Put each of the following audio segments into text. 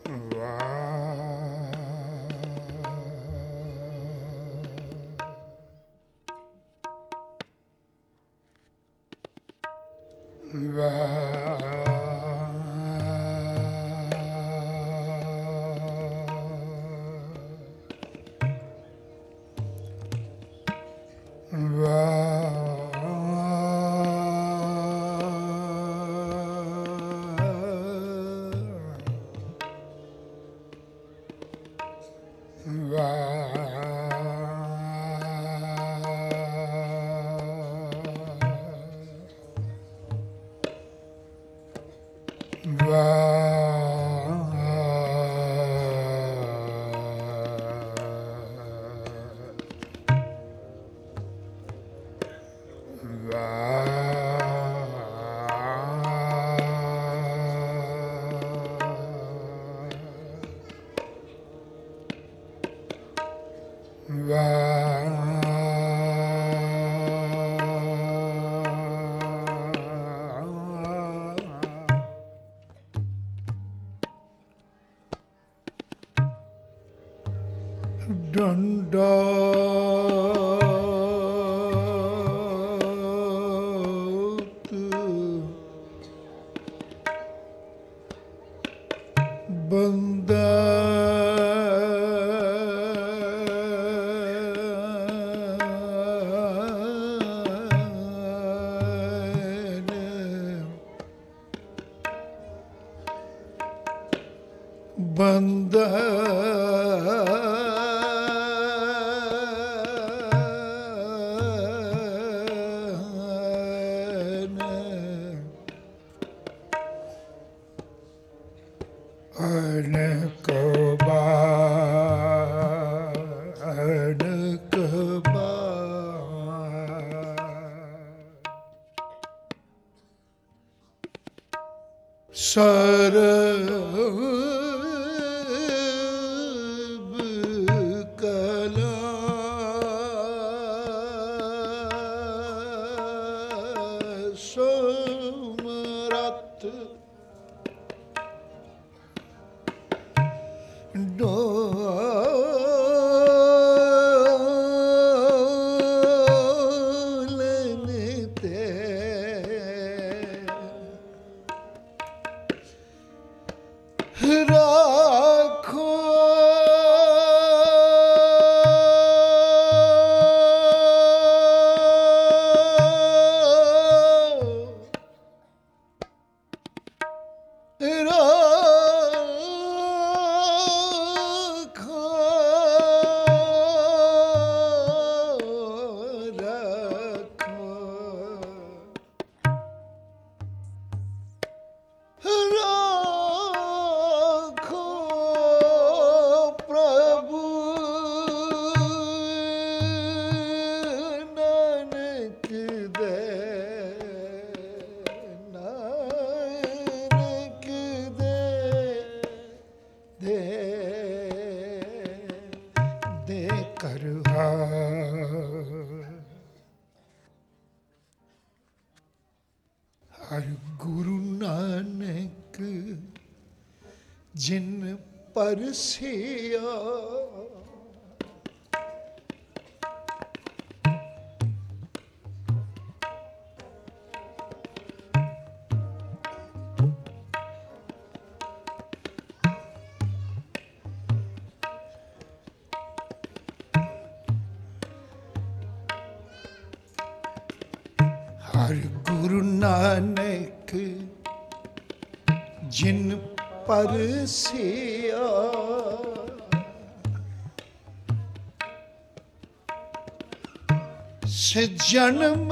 ਜਨਮ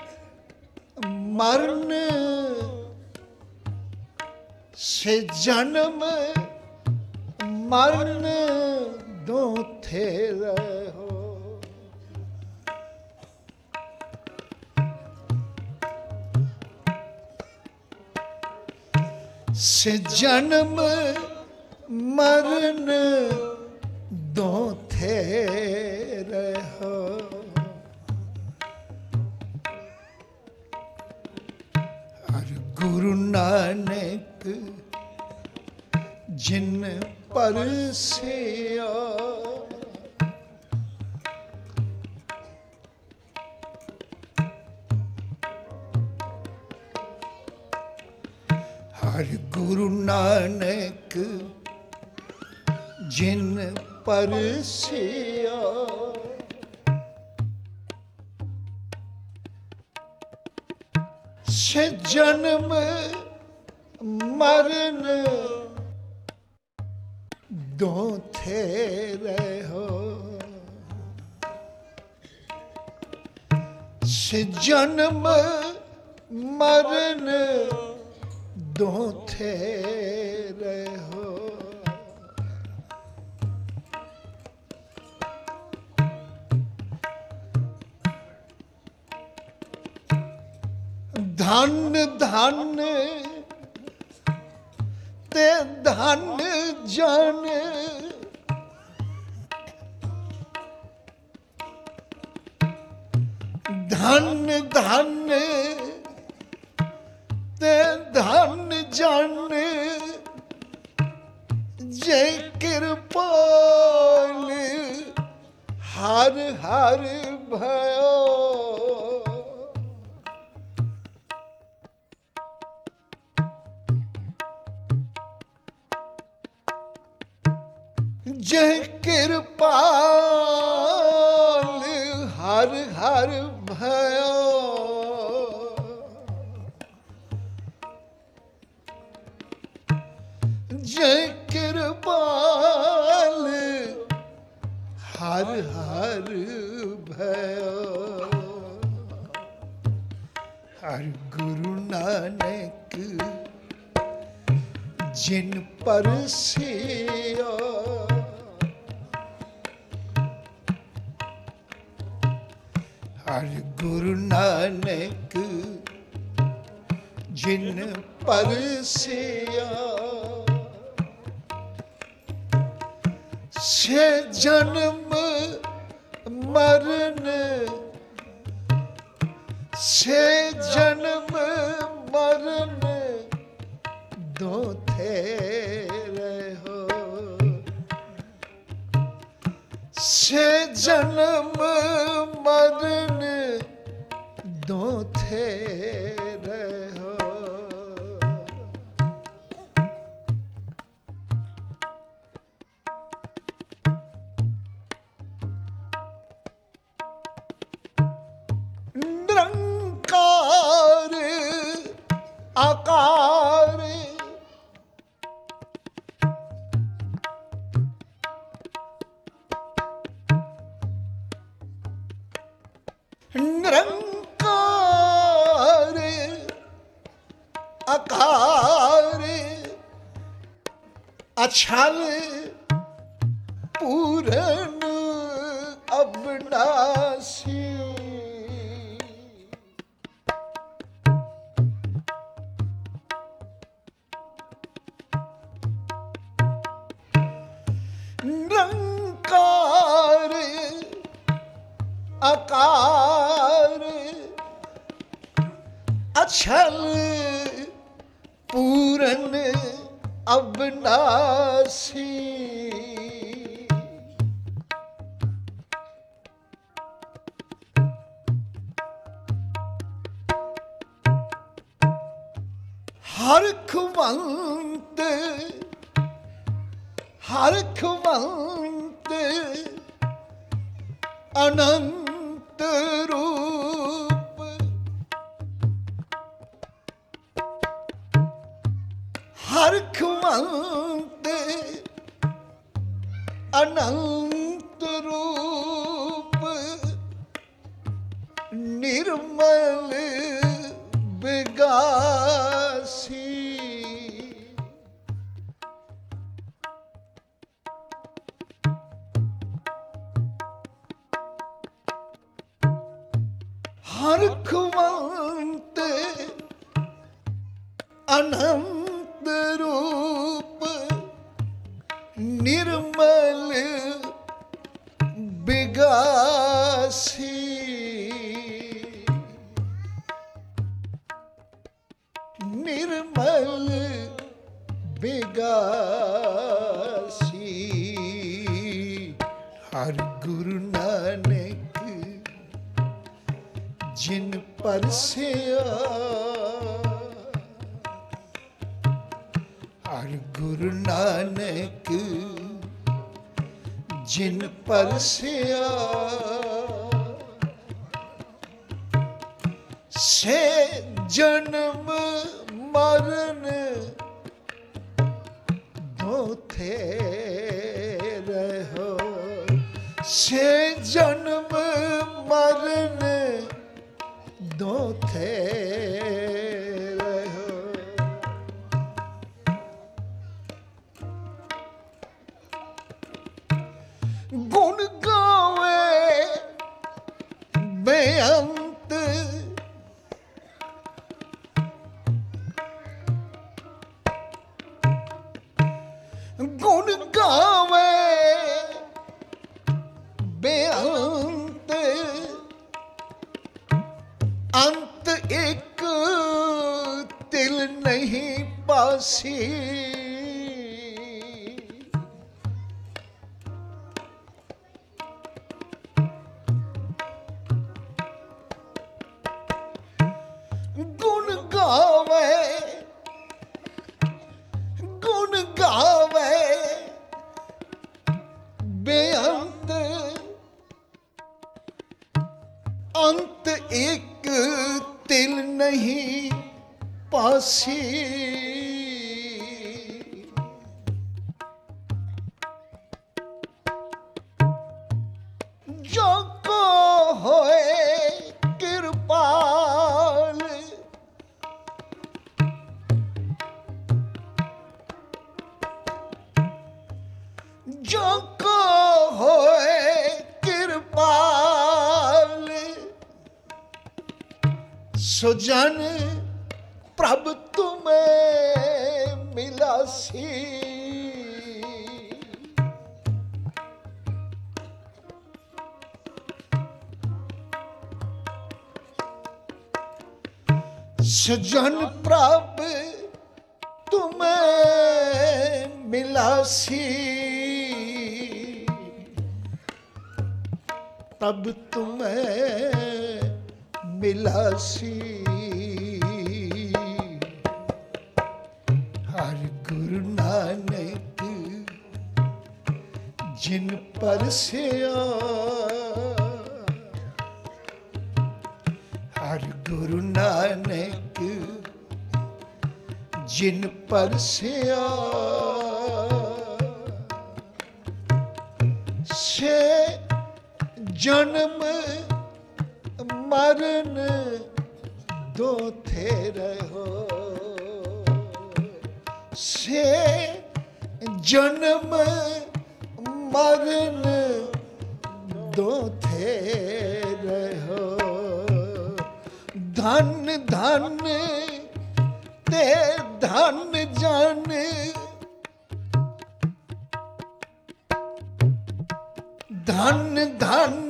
ਮਰਨ ਸੇ ਜਨਮ ਮਰਨ ਦੋ ਥੇ ਰਹੋ। ਸੇ ਜਨਮ ਮਰਨ ਦੋ ਥੇ ਰਹੋ। ਗੁਰੂ ਨਾਨਕ जिन परसिया। हर गुरु नानक जिन परसिया। से जन्म मरण दो थे रहो। से जन्म मरण दो थे रहो। धन धन ते धन जन। धन धन ते धन जन जे कृपाल हर हर भयो। जय कृपाल हर हर भयो। जय कृपाल हर हर भयो। हर गुरु नानक जिन परसिया। हर गुरु नानक जिन परसिया। से जन्म मरण। से जन्म मरण दो थे रहो। से जन्म मरण दो थे रहो। निरंकार आकार। निरंकार आकार अछल पूरन अविनाशी। निरंकार आकार अछल पूरन अविनाशी। हरखवंत हरखवंत अनंत रूप। हरखवंत अनंत रूप निर्मल विगासी। हरखवंत अनंत रूप निर्मल विगासी। निर्मल विगासी। ਸੀ। ਹਰ ਗੁਰੂ ਨਾਨਕ ਜਿਨ ਪਰਸਿਆ, ਹਰ ਗੁਰੂ ਨਾਨਕ ਜਿਨ ਪਰਸਿਆ, ਸੇ ਜਨਮ ਮਰਨ ਦੋਥੇ ਰਹੋ, ਸੇ ਜਨਮ ਮਰਨ ਦੋਥੇ ਰਹੋ। ਗੁਣ ਗਾਵੇ ਬੇਅੰਤ, ਗੁਣ ਗਾਵੇ ਬੇਅੰਤ, ਅੰਤ ਇੱਕ ਤਿਲ ਨਹੀਂ ਪਾਸੀ। ਗੁਣ ਗਾਵੇ, ਗੁਣ ਗਾਵੇ ਬੇਅੰਤ, ਅੰਤ ਇੱਕ ਤਿਲ ਨਹੀਂ ਪਾਸੀ। ਜੋ ਕੋ ਹੋਏ ਕਿਰਪਾਲ, ਜੋ ਕੋ ਹੋਏ ਕਿਰਪਾਲ, ਸੋ ਜਨ ਪ੍ਰਭ ਤੁਮੇ ਮਿਲਾਸੀ। सजन प्रभ तुम्हें मिलासी, तब तुम्हें मिलासी। हर गुरु नानक जिन परसिया, हर गुरु नानक जिन परसिया, से जन्म मरण दो थे रहो, से जन्म मरण दो थे रहो। धन धन ते धन जन, धन धन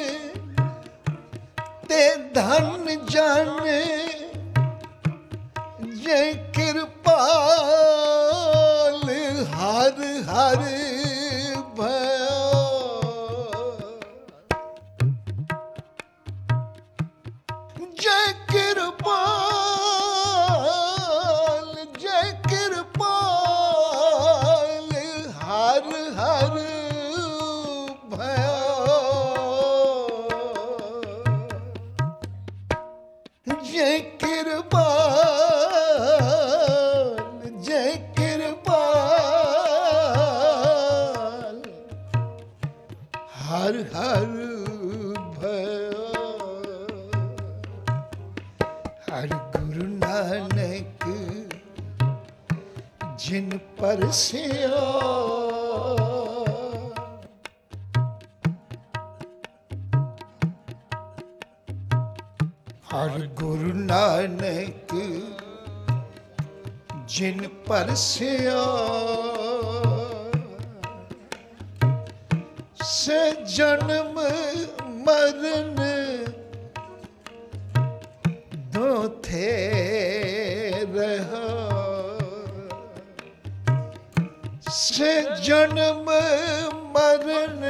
ते धन जन, ये कृपाल हर हर भयो। जय कृपाल, जय कृपाल हर हर भयो। जय कृपाल, जय कृपाल हर हर भयो। हर गुरु नानक जिन परसिया, हर गुरु नानक जिन परसिया, से जन्म मरण दो थे रहो। से जन्म मरण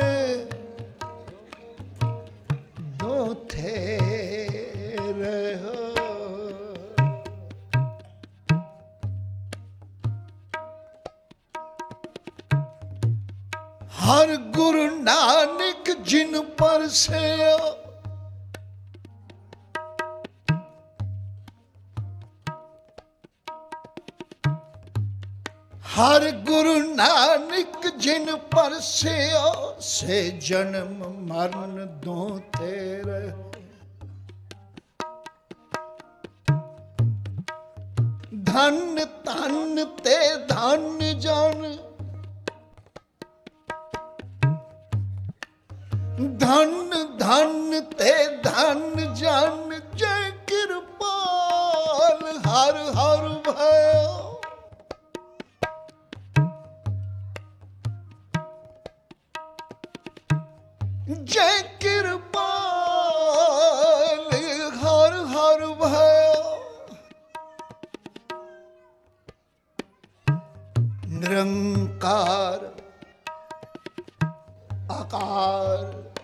दो थे रहो। हर गुरु नानक जिन पर से हर गुरु नानक जिन पर से जन्म मरण दो तेरे। धन धन ते धन जन धन धन ते धन जन जय कृपाल हर हर भयो। जय कृपाल हर हर भयो। निरंकार आकार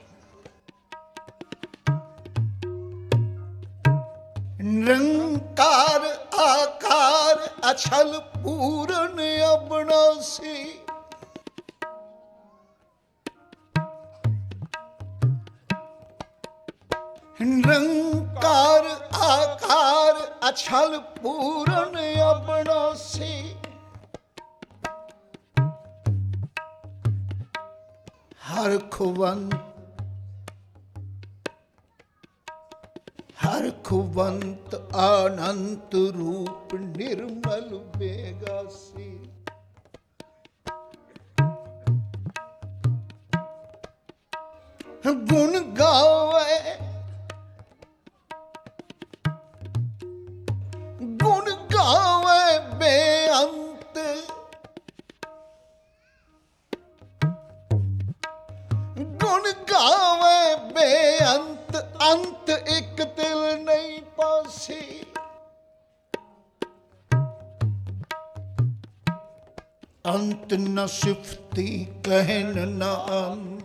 निरंकार आकार अछल पूरन अविनाशी। निरंकार आकार अछल पूरन अविनाशी। हर खुवंत अनंत रूप निर्मल बेगासी। गुण गावे गुण गावे बेअंत। गुण गावे बेअंत अंत एक तिल नहीं पासी। अंत न सिफती कहन न अंत।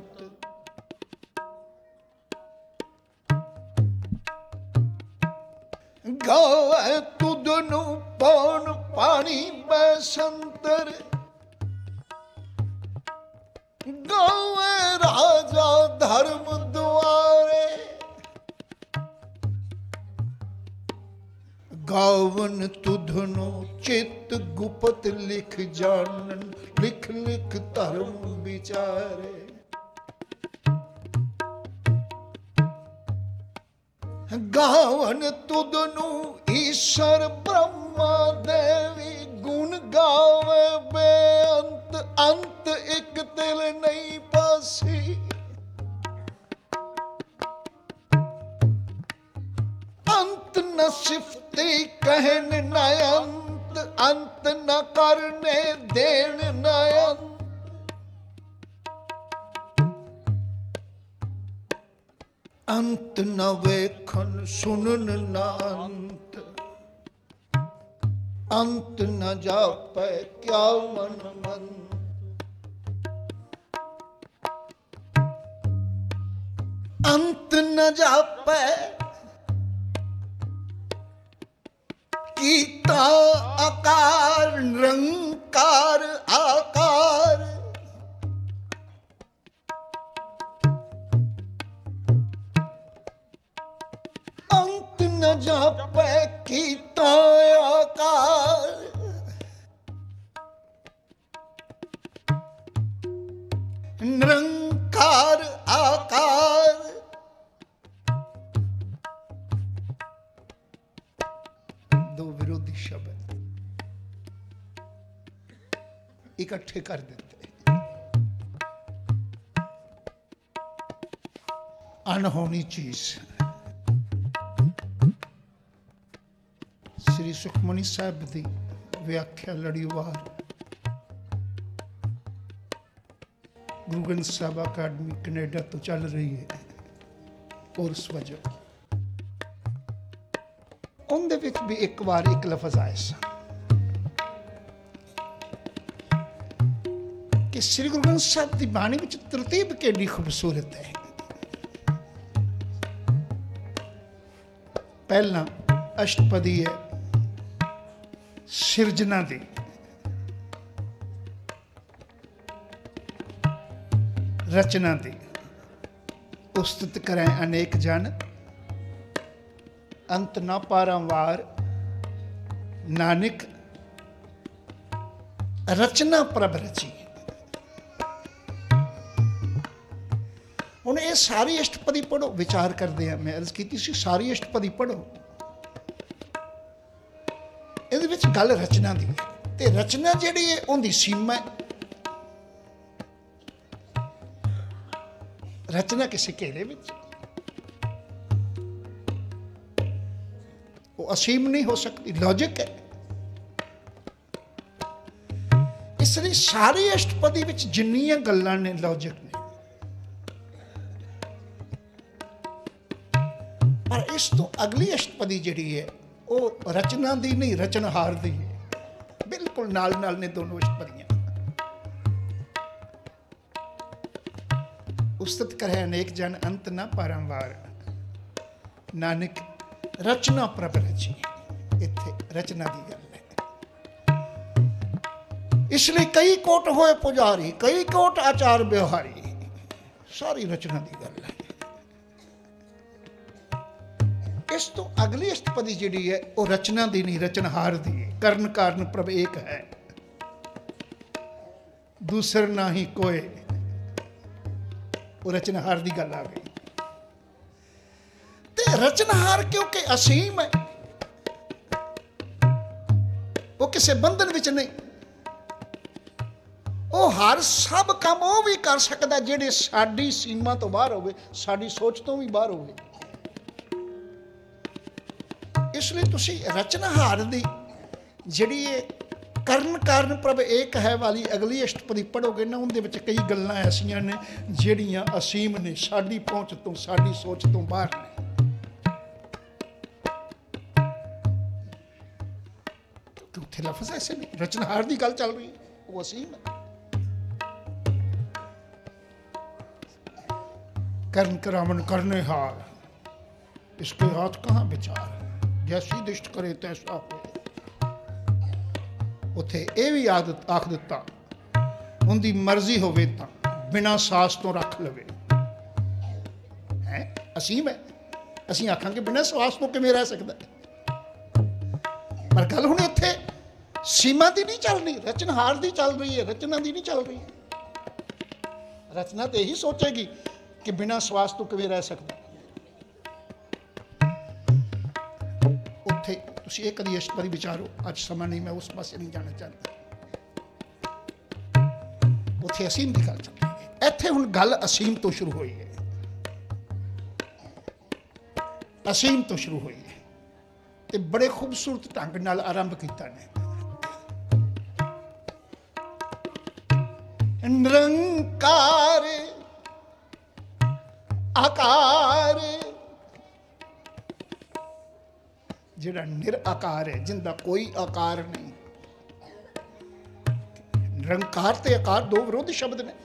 गावे तुदनु पौन पानी बैसंतर। गावे राजा धर्म द्वारे। गावन तुधनु चित्त गुपत लिख जानन। लिख लिख धर्म विचारे। गावन तुदनु ईश्वर ब्रह्मा देवी। गुण गावे बेअंत अंत एक तिल नहीं पासी। अंत न सिफती कहन न अंत। अंत न करने देन न अंत। अंत न वेखन सुनन न अंत। अंत न जापै क्या मन मन। अंत न जापै कीता आकार निरंकार आकार। अंत न जापै कीता आकार। निरंकार आकार। दो विरोधी शब्द इकट्ठे कर देते। अनहोनी चीज। श्री सुखमनी साहब की व्याख्या लड़ीवार गुरु ग्रंथ साहब अकादमी कनेडा तो चल रही है। और उस वजह उनदे विच भी एक बार एक लफज आया सा। कि श्री गुरु ग्रंथ साहब की बाणी में तरतीब केडी खूबसूरत है। पहला अष्टपदी है सिरजना दी, रचना दी। उस्तत करें अनेक जन, अंत न पारंवार, नानक रचना प्रभ रची। हुण ये सारी अष्टपदी पढ़ो, विचार करते हैं। मैं अर्ज की सी सारी अष्टपदी पढ़ो, ਇਹਦੇ ਵਿੱਚ गल रचना दी है। ते रचना जिहड़ी है उहदी सीमा है। रचना किसी घेरे विच वो असीम नहीं हो सकती, लॉजिक है। इसलिए सारी अष्टपदी विच जिन्नियां गल्लां ने लॉजिक ने, पर इस तो अगली अष्टपदी जिहड़ी है वो रचना दी नहीं, रचनहार दी है। बिल्कुल नाल नाल ने दोनों अष्टपदियां। उस्तत करे अनेक जन, अंत न पारंवार, नानक रचना प्रभ रची। इत्थे रचना की गल है। इसलिए कई कोट होए पुजारी, कई कोट आचार व्यवहारी, सारी रचना की गल है। इस तो अगली अष्टपदी जिहड़ी है वो रचना दी नहीं, रचनहार दी है। करण कारण प्रभ एक है, दूसर ना ही कोई। वो रचनहार की गल आ गई। ते रचनहार क्योंकि असीम है, वो किसी बंधन विच नहीं। वो हर सब काम वो भी कर सकता जिहड़े साडी सीमा तो बाहर होवे, साडी सोच तो भी बाहर होवे। इसलिए तुसी रचनहार दी जिहड़ी है करण कारण प्रभ एक है वाली अगली अष्टपदी पढ़ोगे ना, उनके विच कई गल्लां ऐसियां ने जिहड़ियां असीम ने, साडी पहुंच तो, साडी सोच तो बाहर ने। तो उत्थे लफ्ज़ ऐसे नहीं, रचनहार की गल चल रही है, वो असीम है। कर्ण करावन करने हार, इसके हाथ कहाँ विचार, जैसी दिष्ट करे तैसा हो। उत्थे ये भी आख दिता, उनकी मर्जी होवे तां बिना सास तो रख लवे। है असीम है, असीं आखांगे बिना सास तो किवें रह सकदा है। पर गल हुण इत्थे सीमा दी नहीं चल रही, रचनहार दी चल रही है, रचना दी नहीं चल रही। रचना तो यही सोचेगी कि बिना स्वास तो किवें रह सकदा। उत्थे तुसीं एक कदी अष्टपदी विचारो, अज समा नहीं, मैं उस पासे नहीं जाना चाहता। उत्थे असीम की गल चल रही है, इत्थे हुण गल असीम तो शुरू हुई है। असीम तो शुरू हुई है ते बड़े खूबसूरत ढंग नाल आरंभ कीता ने। निरंकार आकार, जिहड़ा निराकार है, जिंदा कोई आकार नहीं। निरंकार ते आकार दो विरोधी शब्द ने।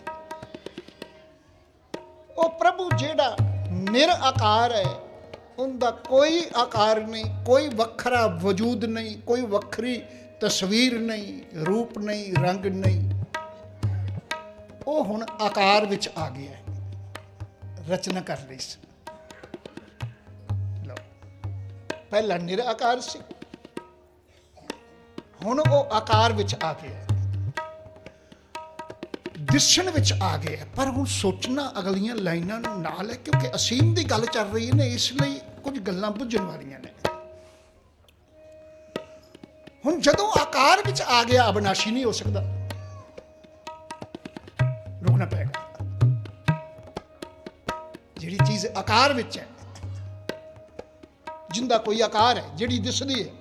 वो प्रभु जिहड़ा निराकार है, उनका कोई आकार नहीं, कोई वखरा वजूद नहीं, कोई वखरी तस्वीर नहीं, रूप नहीं, रंग नहीं। वो हुण आकार विच आ गया है, रचना कर रही सी। पहला निराकार सी, हुण वो आकार विच आ गया, दिसण विच आ गया। पर हुण सोचना अगलियां लाइनां नूं नाल है, क्योंकि असीम दी गल चल रही है ने, इसलिए कुछ गल्लां बुझण वालियां ने। हुण जदों आकार विच आ गया, अविनाशी नहीं हो सकता, रुकना पड़ेगा। जिहड़ी चीज़ आकार विच है, जिंदा कोई आकार है, जिहड़ी दिसदी है,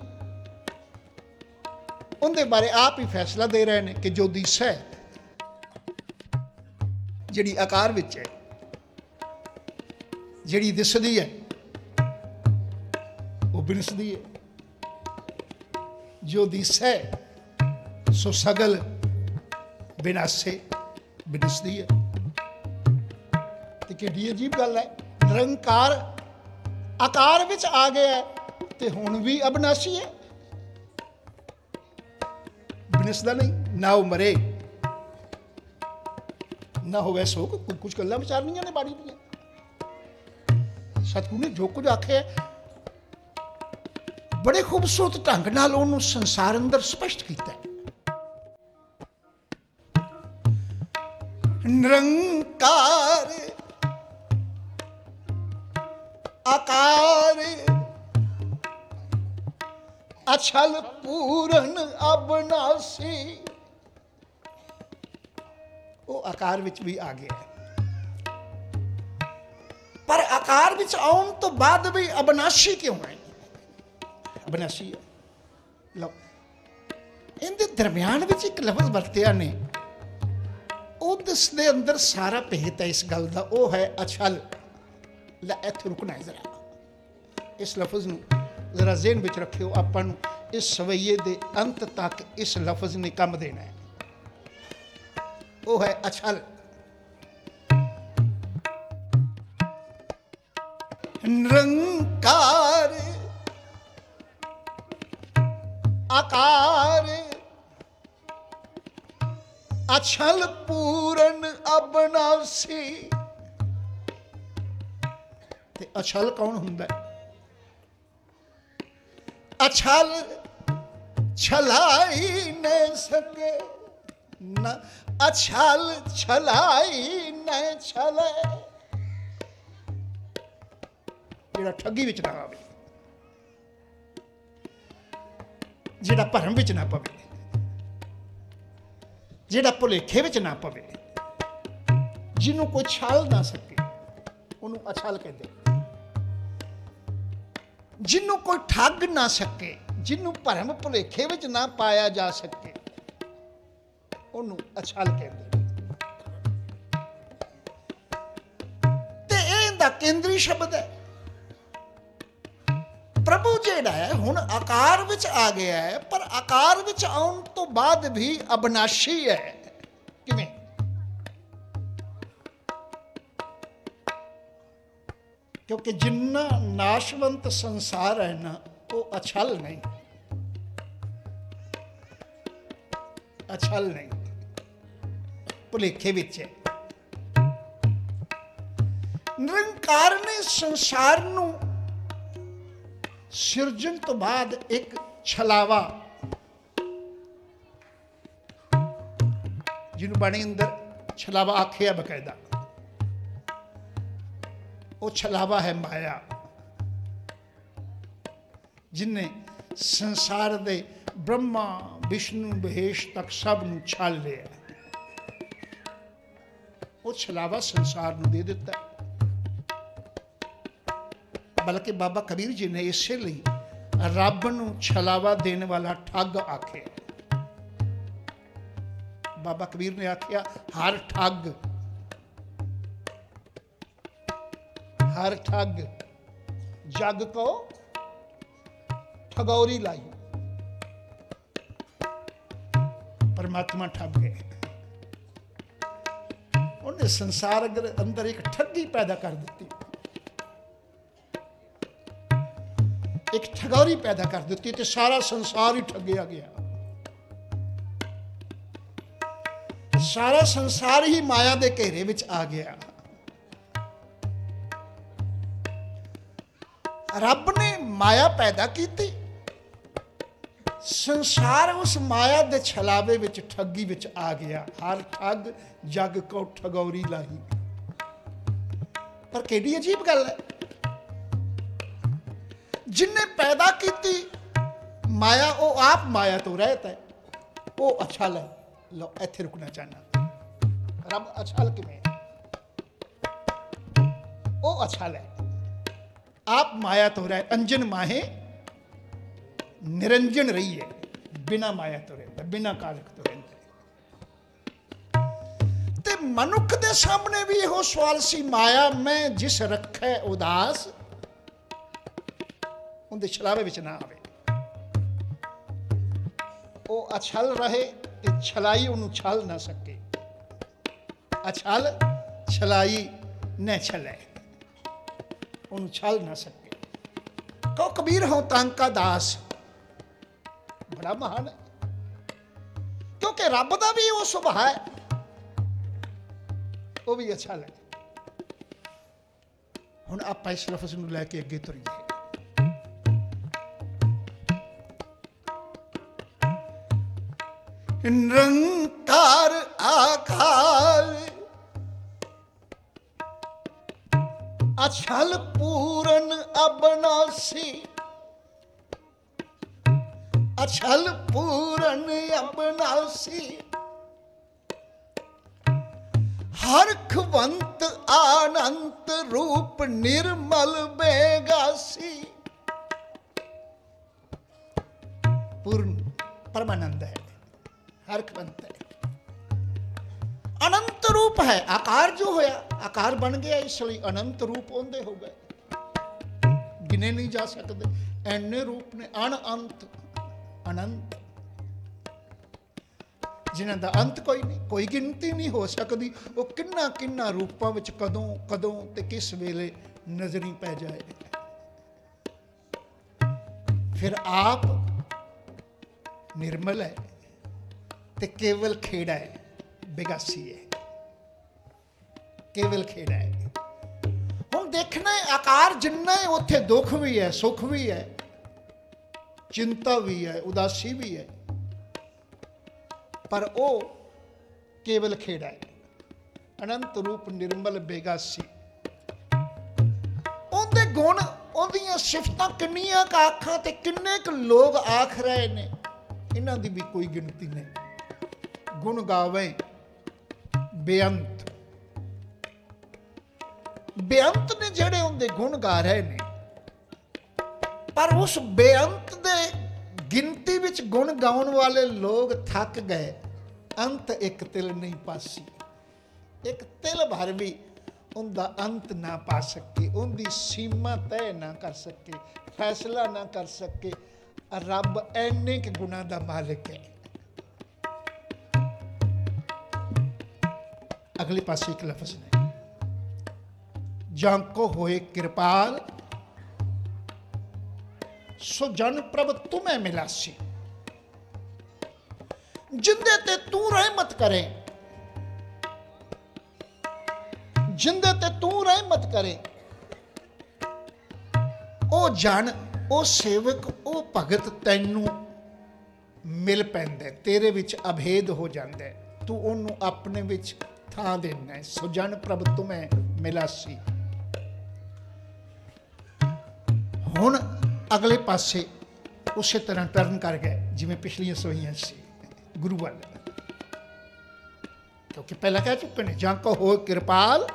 उनके बारे आप ही फैसला दे रहे हैं कि जो दिस है, जिहड़ी आकार विच है, जिहड़ी दिसदी है, वो बिनसदी है। जो दिस है सो सगल बिनासे, ਬਿਨਸਦੀ ਹੈ। ਤੇ ਕਿੱਡੀ ਅਜੀਬ ਗੱਲ ਹੈ, ਨਿਰੰਕਾਰ ਆਕਾਰ ਵਿੱਚ ਆ ਗਿਆ ਹੈ ਤੇ ਹੁਣ ਵੀ ਅਬਨਾਸ਼ੀ ਹੈ, ਬਿਨਸਦਾ ਨਹੀਂ, ਨਾ ਉਹ ਮਰੇ ਨਾ ਹੋਵੇ ਸੋਗ। ਕੁਝ ਗੱਲਾਂ ਵਿਚਾਰਨੀਆਂ ਨੇ ਬਾਣੀ ਦੀਆਂ। ਸਤਿਗੁਰੂ ਨੇ ਜੋ ਕੁਝ ਆਖਿਆ ਬੜੇ ਖੂਬਸੂਰਤ ਢੰਗ ਨਾਲ ਉਹਨੂੰ ਸੰਸਾਰ ਅੰਦਰ ਸਪਸ਼ਟ ਕੀਤਾ ਹੈ। ਨਿਰੰਕਾਰ ਆਕਾਰ ਅਛਲ ਪੂਰਨ ਅਬਨਾਸੀ। ਉਹ ਆਕਾਰ ਵਿੱਚ ਵੀ ਆ ਗਿਆ, ਪਰ ਆਕਾਰ ਵਿੱਚ ਆਉਣ ਤੋਂ ਬਾਅਦ ਵੀ ਅਬਨਾਸ਼ੀ ਕਿਉਂ ਹੈ? ਅਬਨਾਸ਼ੀ ਹੈ। ਲਓ, ਇਹਦੇ ਦਰਮਿਆਨ ਵਿੱਚ ਇੱਕ ਲਫ਼ਜ਼ ਵਰਤਿਆ ਨੇ, ਉਸ ਦੇ ਅੰਦਰ ਸਾਰਾ ਭੇਤ ਹੈ ਇਸ ਗੱਲ ਦਾ। ਉਹ ਹੈ ਅਛਲ। ਲੈ ਇੱਥੇ ਰੁਕਣਾ ਹੈ ਜ਼ਰਾ, ਇਸ ਲਫ਼ਜ਼ ਨੂੰ ਜ਼ਰਾ ਜ਼ਿਹਨ ਵਿੱਚ ਰੱਖਿਓ। ਆਪਾਂ ਨੂੰ ਇਸ ਸਵਈਏ ਦੇ ਅੰਤ ਤੱਕ ਇਸ ਲਫ਼ਜ਼ ਨੇ ਕੰਮ ਦੇਣਾ ਹੈ। ਉਹ ਹੈ ਅਛਲ। ਨਿਰੰਕਾਰ ਆਕਾਰ ਅਛਲ ਪੂਰਨ ਅਬਨਾਸੀ। ਤੇ ਅਛਲ ਕੌਣ ਹੁੰਦਾ ਹੈ? ਅਛਲ ਛਲਾਈ ਨਹੀਂ ਸਕੇ ਨਾ, ਅਛਲ ਛਲਾਈ ਨਹੀਂ ਛਲੇ। ਜਿਹੜਾ ਠੱਗੀ ਵਿੱਚ ਨਾ ਆਵੇ, ਜਿਹੜਾ ਭਰਮ ਵਿੱਚ ਨਾ ਪਵੇ, ਜਿਹੜਾ ਭੁਲੇਖੇ ਵਿੱਚ ਨਾ ਪਵੇ, ਜਿਹਨੂੰ ਕੋਈ ਛਲ ਨਾ ਸਕੇ ਉਹਨੂੰ ਅਛਲ ਕਹਿੰਦੇ। ਜਿਹਨੂੰ ਕੋਈ ਠੱਗ ਨਾ ਸਕੇ, ਜਿਹਨੂੰ ਭਰਮ ਭੁਲੇਖੇ ਵਿੱਚ ਨਾ ਪਾਇਆ ਜਾ ਸਕੇ ਉਹਨੂੰ ਅਛਲ ਕਹਿੰਦੇ। ਤੇ ਇਹਦਾ ਕੇਂਦਰੀ ਸ਼ਬਦ ਹੈ। ਪ੍ਰਭੂ ਜਿਹੜਾ ਹੈ ਹੁਣ ਆਕਾਰ ਵਿੱਚ ਆ ਗਿਆ ਹੈ, ਪਰ ਆਕਾਰ ਵਿੱਚ ਆਉਣ ਤੋਂ ਬਾਅਦ ਵੀ ਅਬਨਾਸ਼ੀ ਹੈ। ਕਿਵੇਂ? ਕਿਉਂਕਿ ਜਿੰਨਾ ਨਾਸ਼ਵੰਤ ਸੰਸਾਰ ਹੈ ਨਾ, ਉਹ ਅਛਲ ਨਹੀਂ, ਅਛਲ ਨਹੀਂ, ਭੁਲੇਖੇ ਵਿੱਚ ਹੈ। ਨਿਰੰਕਾਰ ਨੇ ਸੰਸਾਰ ਨੂੰ ਸਿਰਜਣ ਤੋਂ ਬਾਅਦ ਇੱਕ ਛਲਾਵਾ, ਜਿਹਨੂੰ ਬਾਣੀ ਅੰਦਰ ਛਲਾਵਾ ਆਖਿਆ ਬਕਾਇਦਾ, ਉਹ ਛਲਾਵਾ ਹੈ ਮਾਇਆ, ਜਿਨੇ ਸੰਸਾਰ ਦੇ ਬ੍ਰਹਮਾ ਵਿਸ਼ਨੂੰ ਮਹੇਸ਼ ਤੱਕ ਸਭ ਨੂੰ ਛਾਲ ਲਿਆ। ਉਹ ਛਲਾਵਾ ਸੰਸਾਰ ਨੂੰ ਦੇ ਦਿੱਤਾ। ਬਲਕਿ ਬਾਬਾ ਕਬੀਰ ਜੀ ਨੇ ਇਸੇ ਲਈ ਰੱਬ ਨੂੰ ਛਲਾਵਾ ਦੇਣ ਵਾਲਾ ਠੱਗ ਆਖਿਆ। ਬਾਬਾ ਕਬੀਰ ਨੇ ਆਖਿਆ, ਹਰ ਠੱਗ, ਹਰ ਠੱਗ ਜਗ ਕੋ ਠਗੌਰੀ ਲਾਈ। ਪਰਮਾਤਮਾ ਠੱਗ ਹੈ। ਉਹਨੇ ਸੰਸਾਰ ਅੰਦਰ ਇੱਕ ਠੱਗੀ ਪੈਦਾ ਕਰ ਦਿੱਤੀ, ਇੱਕ ਠਗੌਰੀ ਪੈਦਾ ਕਰ ਦਿੱਤੀ, ਤੇ ਸਾਰਾ ਸੰਸਾਰ ਹੀ ਠੱਗਿਆ ਗਿਆ। ਸਾਰਾ ਸੰਸਾਰ ਹੀ ਮਾਇਆ ਦੇ ਘੇਰੇ ਵਿੱਚ ਆ ਗਿਆ। ਰੱਬ ਨੇ ਮਾਇਆ ਪੈਦਾ ਕੀਤੀ, ਸੰਸਾਰ ਉਸ ਮਾਇਆ ਦੇ ਛਲਾਵੇ ਵਿੱਚ ਠੱਗੀ ਵਿੱਚ ਆ ਗਿਆ। ਹਰ ਠੱਗ ਜਗ ਕੋ ਠਗੌਰੀ ਲਾਹੀ। ਪਰ ਕਿਹੜੀ ਅਜੀਬ ਗੱਲ ਹੈ, ਜਿਨਨੇ ਪੈਦਾ ਕੀਤੀ ਮਾਇਆ, ਉਹ ਆਪ ਮਾਇਆ ਤੋਂ ਰਹਿਤ ਹੈ, ਉਹ ਅਛਲ ਹੈ। ਲਓ, ਇੱਥੇ ਰੁਕਣਾ ਚਾਹਨਾ। ਰੱਬ ਅਛਲ ਕਿਵੇਂ? ਉਹ ਅਛਲ ਹੈ, ਆਪ ਮਾਇਆ ਤੋਂ ਰਹਿ। ਅੰਜਨ ਮਾਹੇ ਨਿਰੰਜਨ ਰਹੀਏ, ਬਿਨਾ ਮਾਇਆ ਤੋਂ ਰਹਿੰਦਾ, ਬਿਨਾ ਕਾਰਕ ਤੋਂ ਰਹਿੰਦਾ। ਤੇ ਮਨੁੱਖ ਦੇ ਸਾਹਮਣੇ ਵੀ ਇਹੋ ਸਵਾਲ ਸੀ, ਮਾਇਆ ਮੈਂ ਜਿਸ ਰੱਖੈ ਉਦਾਸ, ਉਹਦੇ ਛਲਾਵੇ ਵਿੱਚ ਨਾ ਆਵੇ। ਉਹ ਅਛਲ ਰਹੇ ਤੇ ਛਲਾਈ ਉਹਨੂੰ ਛਲ ਨਾ ਸਕੇ। ਅਛਲ ਛਲਾਈ न छलै, ਉਹਨੂੰ ਛਲ ਨਾ ਸਕੇ। ਕਹੋ ਕਬੀਰ ਹੋ ਤੰਗ ਕਾ ਦਾਸ, ਬੜਾ ਮਹਾਨ ਹੈ, ਕਿਉਂਕਿ ਰੱਬ ਦਾ ਵੀ ਉਹ ਸੁਭਾਅ ਹੈ, ਉਹ ਵੀ ਅਛਲ ਹੈ। ਹੁਣ ਆਪਾਂ ਇਸ ਲਫ਼ਜ਼ ਨੂੰ ਲੈ ਕੇ ਅੱਗੇ ਤੁਰੀਏ। ਨਿਰੰਕਾਰ ਆਕਾਰ ਅਛਲ ਪੂਰਨ ਅਬਨਾਸੀ, ਅਛਲ ਪੂਰਨ ਅਬਨਾਸੀ, ਹਰਖਵੰਤ ਆਨੰਤ ਰੂਪ ਨਿਰਮਲ ਬੇਗਾਸੀ। पूर्ण परमानंद है, हरखवंत है, अनंत रूप है। आकार जो होया, आकार बन गया, इसलिए अनंत रूप होंदे हो गए, गिने नहीं जा सकते। ऐने रूप ने अनंत अनंत, जिन्हां दा अंत कोई नहीं, कोई गिनती नहीं हो सकती। वो किन्ना किन्ना रूपां विच कदों कदों ते किस वेले नजरी पै जाए। फिर आप निर्मल है ते केवल खेड़ा है, बेगासी है, केवल खेड़ा है। हुण देखना है आकार जिन्ना है उत्थे दुख भी है, सुख भी है, चिंता भी है, उदासी भी है, पर वो केवल खेड़ा है। अनंत रूप निर्मल बेगासी, उनके गुण उनदियां सिफतां किन्नियां क आखां ते किन्ने क लोग आख रहे ने, इन्हां दी भी कोई गिनती नहीं। गुण गावे बेअंत, बेअंत ने जेड़े उनके गुण गा रहे ने, पर उस बेअंत दे गिनती विच गुण गाउण वाले लोग थक गए। अंत एक तिल नहीं पासी, एक तिल भर भी उनका अंत ना पा सके, उनकी सीमा तय ना कर सके, फैसला ना कर सके। रब ऐने के गुणा का मालिक है। अगले पासे एक लफ्ज ने, जांको होए कृपाल सो जन प्रभ तुम्हें मिलासी। जिंदे ते तू रहमत करे, जिंदे ते तू रहमत करे, ओ जन, ओ सेवक, ओ भगत तैनू मिल पैंदा, तेरे विच अभेद हो जाता है, तू ओनू अपने विच थां देना है। सो जन प्रभ तुम्हें मिलासी। हुण अगले पासे उसे तरह टर्न कर गए जिवें पिछलियां सवैयां सी, गुरु वाल, क्योंकि पहला कह चुके ने, जांको हो कृपाल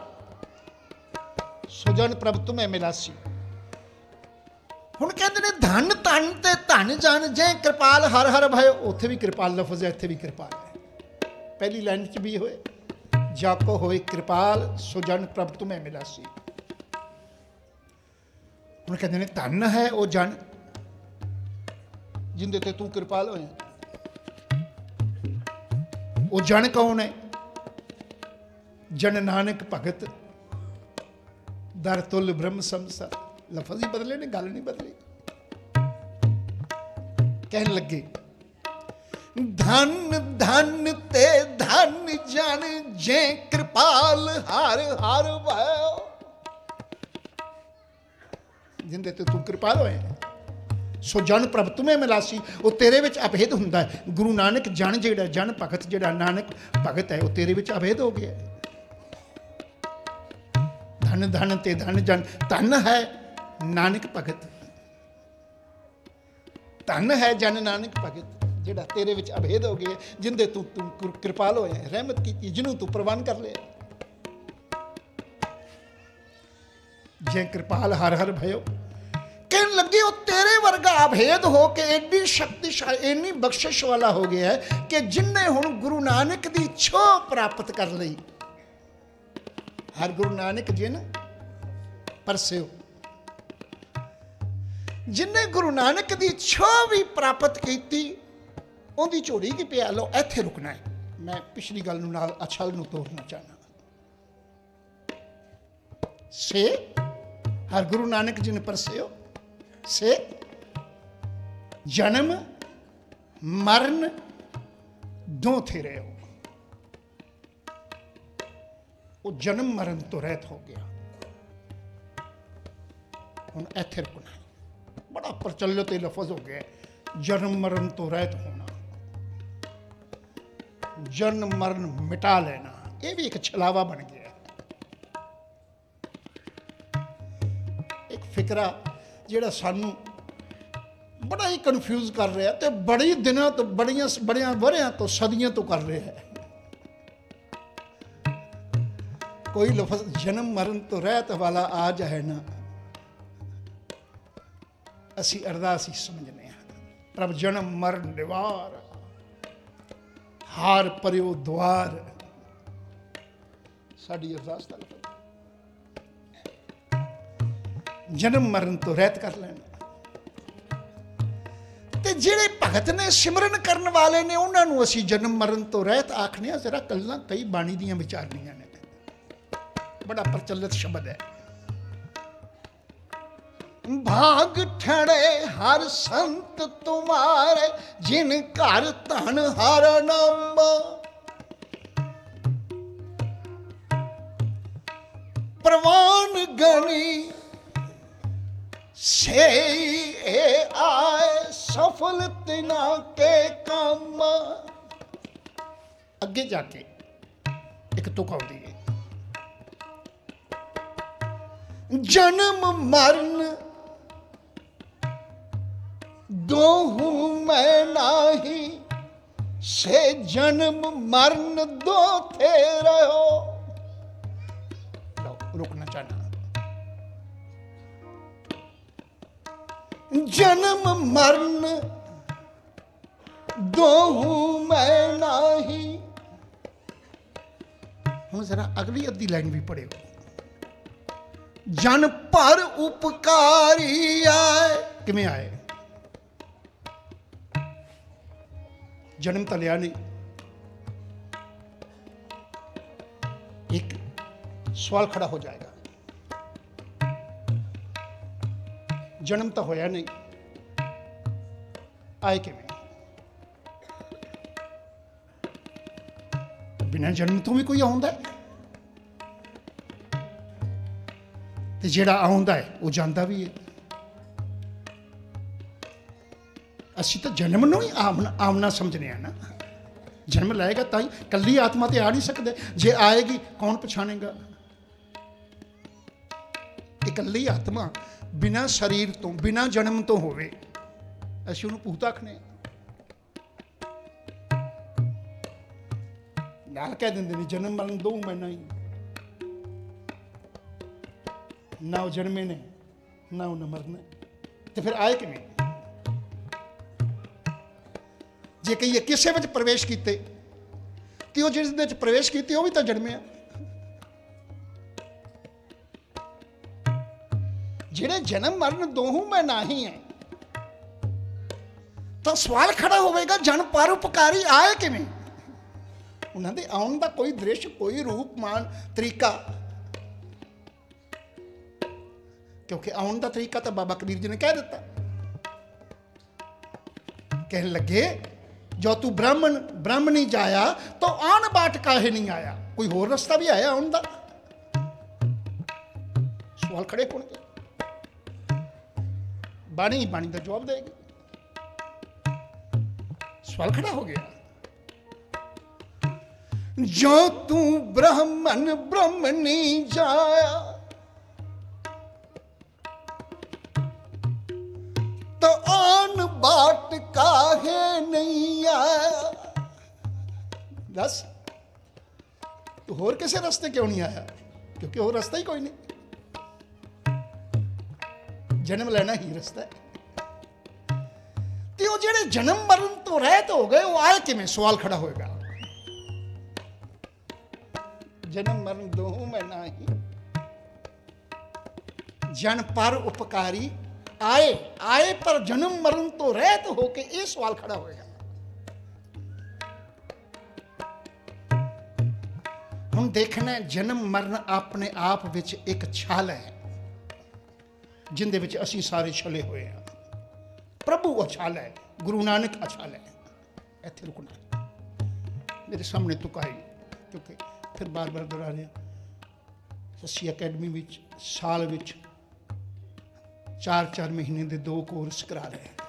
सुजन प्रभ तुम्हें मिलासी। हुण कहते ने धन धन ते धन जन जै कृपाल हर हर भयो। उत्थे भी कृपाल लफज है, इत्थे भी कृपाल है। पहली लाइन च भी होए, जाको होए कृपाल सुजन प्रभ तुम्हें मिलासी। हुण कहते ने धन है वो जन जिंदे ते तू कृपाल होया। वो जन कौन है? जन नानक भगत दर तुल ब्रह्म समसा। लफज ही बदले ने, गल नहीं बदली। कहने लगे धन धन ते धन जन जे कृपाल हर हर भयो। जिंदे ते तू कृपाल होए, सो जन प्रभ तुम्हें मिलासी। वो तेरे विच अभेद हुंदा है। गुरु नानक जन जेड़ा, जन भगत जेड़ा नानक भगत है, वो तेरे विच अभेद हो गया। धन धन ते धन जन, धन है नानक भगत, धन है जन नानक भगत जेड़ा तेरे विच अभेद हो गया, जिंदे तू कृपाल होया, रहमत की, जिन्हों तू प्रवान कर लिया। जे कृपाल हर हर भयो। कहने लगे वो तेरे वर्गा अभेद हो के एडी शक्तिशाली, इन्नी बख्शिश वाला हो गया है कि जिन्हें हुण गुरु नानक दी छोह प्राप्त कर ली। हर गुरु नानक जिन परस्यो, जिन्हें गुरु नानक दी छोह भी प्राप्त की, उनकी झोड़ी की पिया लो। इत्थे रुकना है, मैं पिछली गल नूं नाल अछल नूं तोड़ना चाहना। से हर गुरु नानक जी ने परस्यो से जन्म मरण दो थे हो। वो जन्म मरण तो रहत हो गया, हुण इत्थे रुकना। बड़ा प्रचलित लफज हो गया जन्म मरण तो रहत होना, जन्म मरण मिटा लेना, ये भी एक छलावा बन गया। एक फिकरा जिहड़ा सानू बड़ा ही कन्फ्यूज कर रहा तो बड़ी दिनों तो बड़िया वरियां तो सदियों तो कर रहा है। कोई लफज जन्म मरण तो रहत वाला आ जाए ना, असी अरदास ही समझने हैं, प्रभ जन्म मरण निवार हार परियो द्वार, साड़ी अरदास का लफज जन्म मरण तो रहत कर लेना। ते जिहड़े भगत ने सिमरन करन वाले ने उन्होंने असी जन्म मरण तो रहत आखने। जरा गल्लां कई बाणी दियां विचारनियां ने, बड़ा प्रचलित शब्द है। भाग ठड़े हर संत तुम्हारे, जिन घर धन हर नाम, प्रवान गणी से आए, सफल तिना के काम। अगे जाके एक तुक आउंदी है, जन्म मरण दोहू मैं नाही, से जन्म मरण दो थे रहो। रुकना चाहना। जन्म मरण दोहू मैं नाही। हुण जरा अगली अद्धी लाइन भी पढ़ियो। जन पर उपकारी आए, किवें आए? जन्म तो लिया नहीं। एक सवाल खड़ा हो जाएगा, जन्म तो होया नहीं, आए किवें? बिना जन्म तो भी कोई आउंदा है, ते जिहड़ा आउंदा है वो जांदा भी है। असी तो जन्म नूं ही आमना समझने हैं ना। जन्म लाएगा ताई, कल्ली आत्मा तो आ नहीं सकते, जे आएगी कौन पछाणेगा? इकल्ली आत्मा बिना शरीर तो बिना जन्म तो होवे, असी उन्हें भूत आखने। नाल कह देंगे ने जन्म मरण दो मैं नहीं, ना वो जन्मे ने ना उन्हें मरना, तो फिर आए किवें? जे कहिए किसे विच प्रवेश कीते तो जिस दे विच प्रवेश कीते वो भी तो जन्मे। जिहड़े जन्म मरण दोहू में नाही है, तो सवाल खड़ा होगा जन पर उपकारी आए किवें? उन्हां दे आउण दा कोई दृश्य, कोई रूप मान तरीका, क्योंकि आउण दा तरीका तो बाबा कबीर जी ने कह दिता। कहने लगे जो तू ब्राह्मणी जाया तो आन बाट काहे नहीं आया? कोई होर रास्ता भी आया आउण दा? सवाल खड़े होणगे, बाणी का जवाब देगी। सवाल खड़ा हो गया, जो तू ब्राह्मणी जाया तो आन बाट काहे नहीं आया? दस, तू होर किसी रास्ते क्यों नहीं आया? क्योंकि होर रास्ता ही कोई नहीं, जन्म लेना ही रास्ता है। तो जेड़े जन्म मरण तो रहत हो गए वो आए किवें? सवाल खड़ा होएगा। जन्म मरण दोहू में नाही, जन पर उपकारी आए, आए पर जन्म मरण तो रहत होके, ये सवाल खड़ा होएगा। ਹੁਣ ਦੇਖਣਾ, ਜਨਮ ਮਰਨ ਆਪਣੇ ਆਪ ਵਿੱਚ ਇੱਕ ਛਲ ਹੈ ਜਿੰਦੇ ਵਿੱਚ ਅਸੀਂ ਸਾਰੇ ਛਲੇ ਹੋਏ ਹਾਂ। ਪ੍ਰਭੂ ਅਛਲ ਹੈ, ਗੁਰੂ ਨਾਨਕ ਅਛਲ ਹੈ। ਇੱਥੇ ਰੁਕਣਾ। ਮੇਰੇ ਸਾਹਮਣੇ ਤੁਕਾਈ, ਕਿਉਂਕਿ ਫਿਰ ਬਾਰ-ਬਾਰ ਦੁਹਰਾ ਰਿਹਾ। ਅਸੀਂ ਅਕੈਡਮੀ ਵਿੱਚ ਸਾਲ ਵਿੱਚ 4-4 ਮਹੀਨੇ ਦੇ 2 ਕੋਰਸ ਕਰਾ ਰਹੇ ਹਾਂ।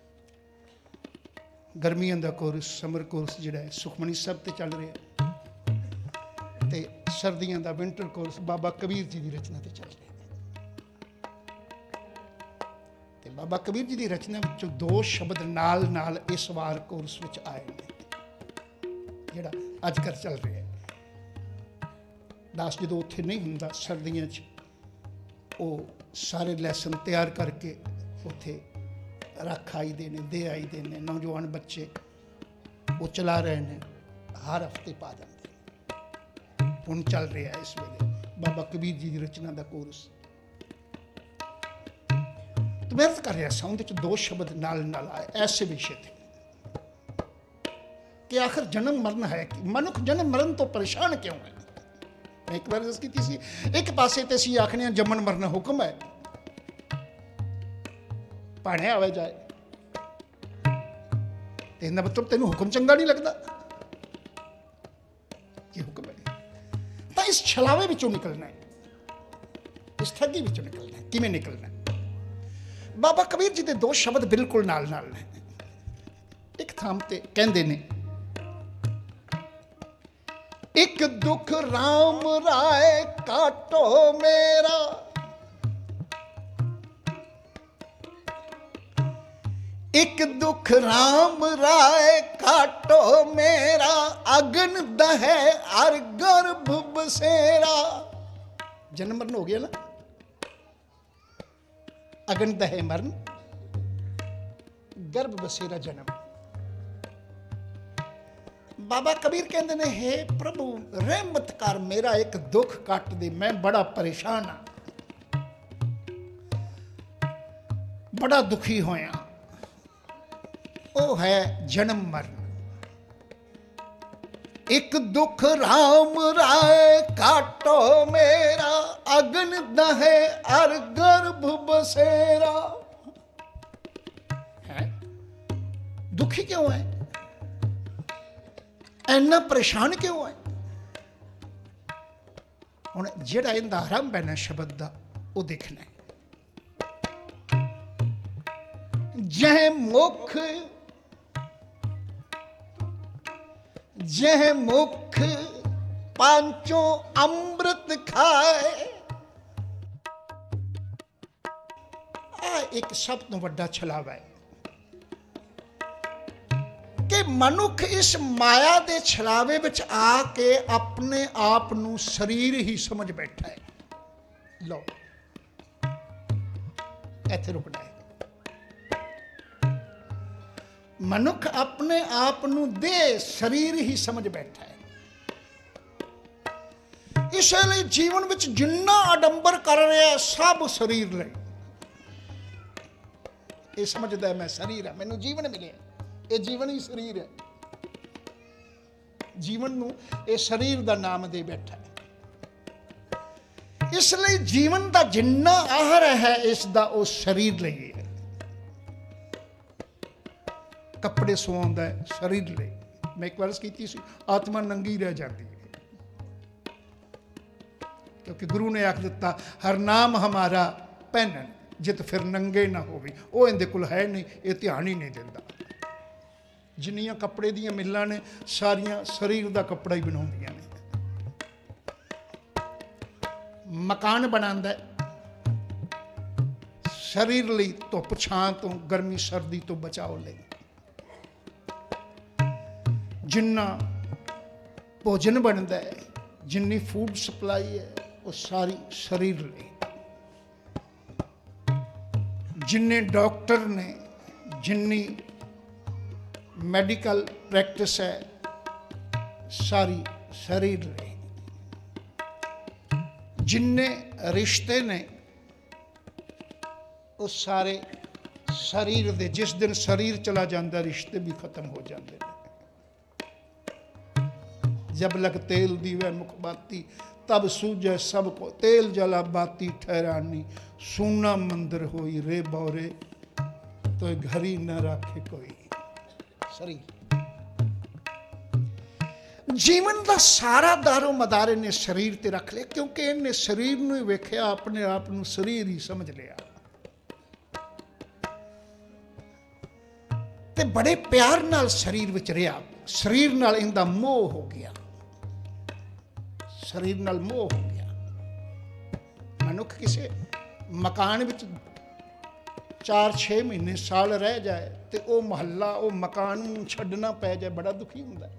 ਗਰਮੀਆਂ ਦਾ ਕੋਰਸ, ਸਮਰ ਕੋਰਸ ਜਿਹੜਾ ਹੈ ਸੁਖਮਨੀ ਸਾਹਿਬ ਤੇ ਚੱਲ ਰਿਹਾ, ਤੇ ਸਰਦੀਆਂ ਦਾ ਵਿੰਟਰ ਕੋਰਸ ਬਾਬਾ ਕਬੀਰ ਜੀ ਦੀ ਰਚਨਾ ਤੇ ਚੱਲ ਰਿਹਾ। ਤੇ ਬਾਬਾ ਕਬੀਰ ਜੀ ਦੀ ਰਚਨਾ ਵਿੱਚੋਂ 2 ਸ਼ਬਦ ਨਾਲ ਇਸ ਵਾਰ ਕੋਰਸ ਵਿੱਚ ਆਏ ਨੇ, ਜਿਹੜਾ ਅੱਜ ਕੱਲ੍ਹ ਚੱਲ ਰਿਹਾ। ਦਾਸ ਜਦੋਂ ਉੱਥੇ ਨਹੀਂ ਹੁੰਦਾ ਸਰਦੀਆਂ 'ਚ, ਉਹ ਸਾਰੇ ਲੈਸਨ ਤਿਆਰ ਕਰਕੇ ਉੱਥੇ ਰੱਖ ਆਈਦੇ ਨੇ, ਦੇ ਆਈਦੇ ਨੇ। ਨੌਜਵਾਨ ਬੱਚੇ ਉਹ ਚਲਾ ਰਹੇ ਨੇ, ਹਰ ਹਫ਼ਤੇ ਪਾ ਦਿੰਦੇ ਨੇ। ਹੁਣ ਚੱਲ ਰਿਹਾ ਇਸ ਵੇਲੇ ਬਾਬਾ ਕਬੀਰ ਜੀ ਦੀ ਰਚਨਾ ਦਾ ਕੋਰਸ। तो मैं कर रहा सा, उनके 2 शब्द नाल आए ऐसे विषय थे कि आखिर जन्म मरण है कि मनुख जन्म मरण तो परेशान क्यों है। मैं एक बार दस की थी, एक पासे तो असीं आखने जमन मरना हुक्म है, भाणे आवे जाए, तो इसका मतलब तेन हुक्म चंगा नहीं लगता कि हुक्म है। तो इस छलावे विचों निकलना है, इस ठगी विचों निकलना है। किवें निकलना है? बाबा कबीर जी के 2 शब्द बिल्कुल नाल ने। एक थाम ते कहंदे ने, एक दुख राम राय काटो मेरा, एक दुख राम राय काटो मेरा, अगन दहे अर गर्भ बसेरा। जन्म मरण हो गया ना, अगन दहे मरण, गर्भ बसेरा जन्म। बाबा कबीर कहते ने, हे प्रभु रहमत कर, मेरा एक दुख कट दे, मैं बड़ा परेशान हाँ, बड़ा दुखी होया। वो है जन्म मरण। एक दुख राम राय काटो मेरा, अगन दहे अर गर्भ बसेरा। है दुखी क्यों है, इन्ना परेशान क्यों है? हुण जिहड़ा इहदा आरंभ है ना शब्द दा, वो देखना है। जह मुख जह मुख पांचों अमृत खाए। आ एक सब तो वड्डा छलावा है कि मनुख इस माया दे छलावे विच आके अपने आप नू शरीर ही समझ बैठा है। लो इत्थे रुकना है। मनुख अपने आप नू दे शरीर ही समझ बैठा है। इसलिए जीवन विच जिन्ना आडंबर कर रहा सब शरीर ले। ये समझदा मैं शरीर है, मैनू जीवन मिले, ये जीवन ही शरीर है। जीवन नू ये शरीर दा नाम दे बैठा है। इसलिए जीवन दा जिन्ना आहर है इसदा वो शरीर ले है। कपड़े सवाउंदा है शरीर ले। मैं एक बार की सी, आत्मा नंगी रह जाती है, क्योंकि गुरु ने आख दिता हर नाम हमारा पहनन जित फिर नंगे ना होवे। वो इहदे कोल है नहीं, ये ध्यान ही नहीं दिंदा। जिन्नियां कपड़े दियां मिल्लां ने सारियां शरीर दा कपड़ा ही बनाउंदियां ने। मकान बनांदा शरीर लई, धुप छां तो, गर्मी सर्दी तो बचाव लई। जिन्ना भोजन बनता है, जिन्नी फूड सप्लाई है, वो सारी शरीर ले। जिन्ने डॉक्टर ने, जिन्नी मेडिकल प्रैक्टिस है, सारी शरीर ले। जिन्ने रिश्ते ने वो सारे शरीर दे। जिस दिन शरीर चला जाता रिश्ते भी खत्म हो जाते हैं। जब लग तेल दीवे मुख बाती, तब सूझे सब को तेल जला बाती ठहरानी। सूना मंदिर होई रे बौरे, तो घरी न राखे कोई। शरीर जीवन का सारा दारो मदार इन्हें शरीर ते रख लिया, क्योंकि इन्हें शरीर नूं वेख्या, अपने आप नूं शरीर ही समझ लिया ते बड़े प्यार नाल शरीर विच रहा। शरीर नाल इनदा मोह हो गया, शरीर नाल मोह हो गया। मनुख किसी मकान विच 4-6 महीने साल रह जाए तो वह महल्ला वह मकान छड्डना पै जाए, बड़ा दुखी हुंदा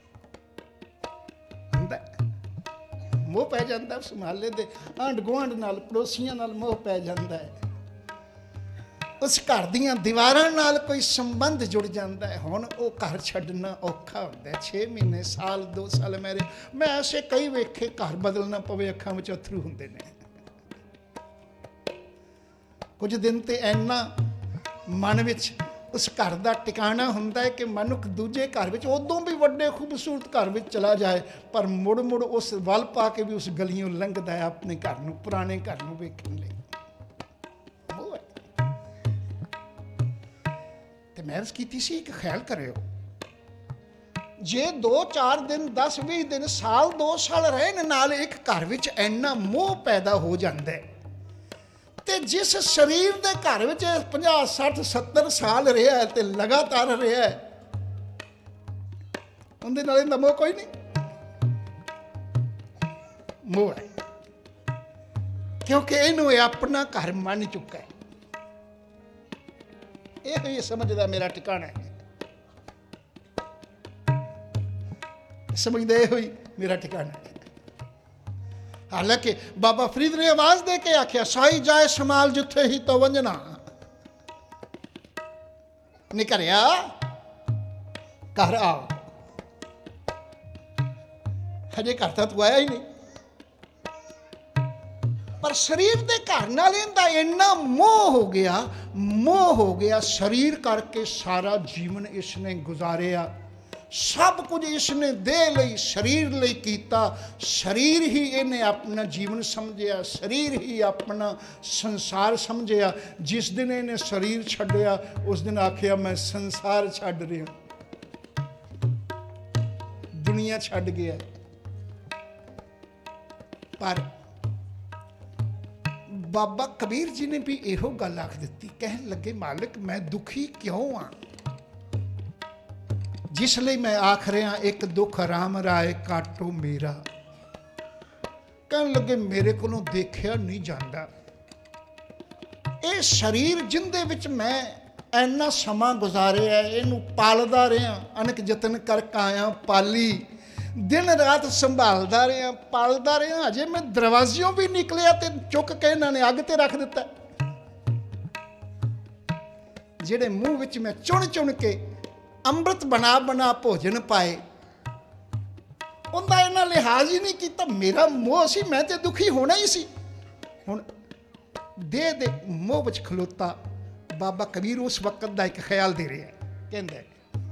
मोह पै जाता। उस महल्ले के आंढ गुआंढ नाल, पड़ोसियों नाल मोह पै जाता है। उस घर दीयां दीवारां नाल कोई संबंध जुड़ जाता है। हुण वो घर छड्डना औखा हुंदा है। 6 महीने साल 2 साल मैं ऐसे कई वेखे घर बदलना पवे, अखां विच अथरू हुंदे ने। कुछ दिन तो इन्ना मन विच उस घर का टिकाणा हुंदा है कि मनुख दूजे घर विच उदों भी वड्डे खूबसूरत घर विच चला जाए, पर मुड़ मुड़ उस वल पा के भी उस गलियों लंघदा है अपने घर नूं, पुराने घर नूं वेखण लई। ते मैं अर्ज कीती सी कि ख्याल करियो, जे 2-4 दिन 10-20 दिन साल 2 साल रहन नाल एक घर विच इन्ना मोह पैदा हो जाता है, ते जिस शरीर के घर में 50-60-70 साल रहा है तो लगातार रहा है, उनके नाल इन्दा मोह कोई नहीं। मोह है क्योंकि इनू अपना घर मान चुका है। ये समझदा मेरा ठिकाना है, समझदे हुई मेरा ठिकाना है। हालांकि बाबा फरीद ने आवाज दे के आख्या, साई जाए समाल जिथे ही तो वंजना। निकरिया घर आ, हजे घर तो तू आया ही नहीं। पर शरीर के घर नाल इहदा इन्ना मोह हो गया, शरीर करके सारा जीवन इसने गुजारिया। सब कुछ इसने देह लई, शरीर लई कीता। शरीर ही इन्हें अपना जीवन समझिया, शरीर ही अपना संसार समझिया। जिस दिन इन्हें शरीर छड्डिया, उस दिन आखिया मैं संसार छड्ड रहा, दुनिया छड्ड गया। पर बाबा कबीर जी ने भी इहो गल आख दी, कहन लगे मालिक मैं दुखी क्यों हाँ, जिसलिए मैं आख रहा एक दुख राम राय काटो मेरा। कहन लगे मेरे को देखा नहीं जाता, ये शरीर जिंदे विच मैं इन्ना समा गुजारिया, इनू पालदा रहा, अनेक जतन करके आया, पाली, दिन रात संभालदा रहा, पालदा रहा। अजे मैं दरवाजियों भी निकलिया तो चुक के इन्होंने अग ते रख दिता। जिहड़े मूँह विच मैं चुन चुन के अमृत बना बना भोजन पाए, उनका इन्ना लिहाज ही नहीं किया। मेरा मोह सी, मैं तो दुखी होना ही सी। हुण देह दे मोह विच खलोता बाबा कबीर उस वक्त का एक ख्याल दे रहे हैं, कहंदे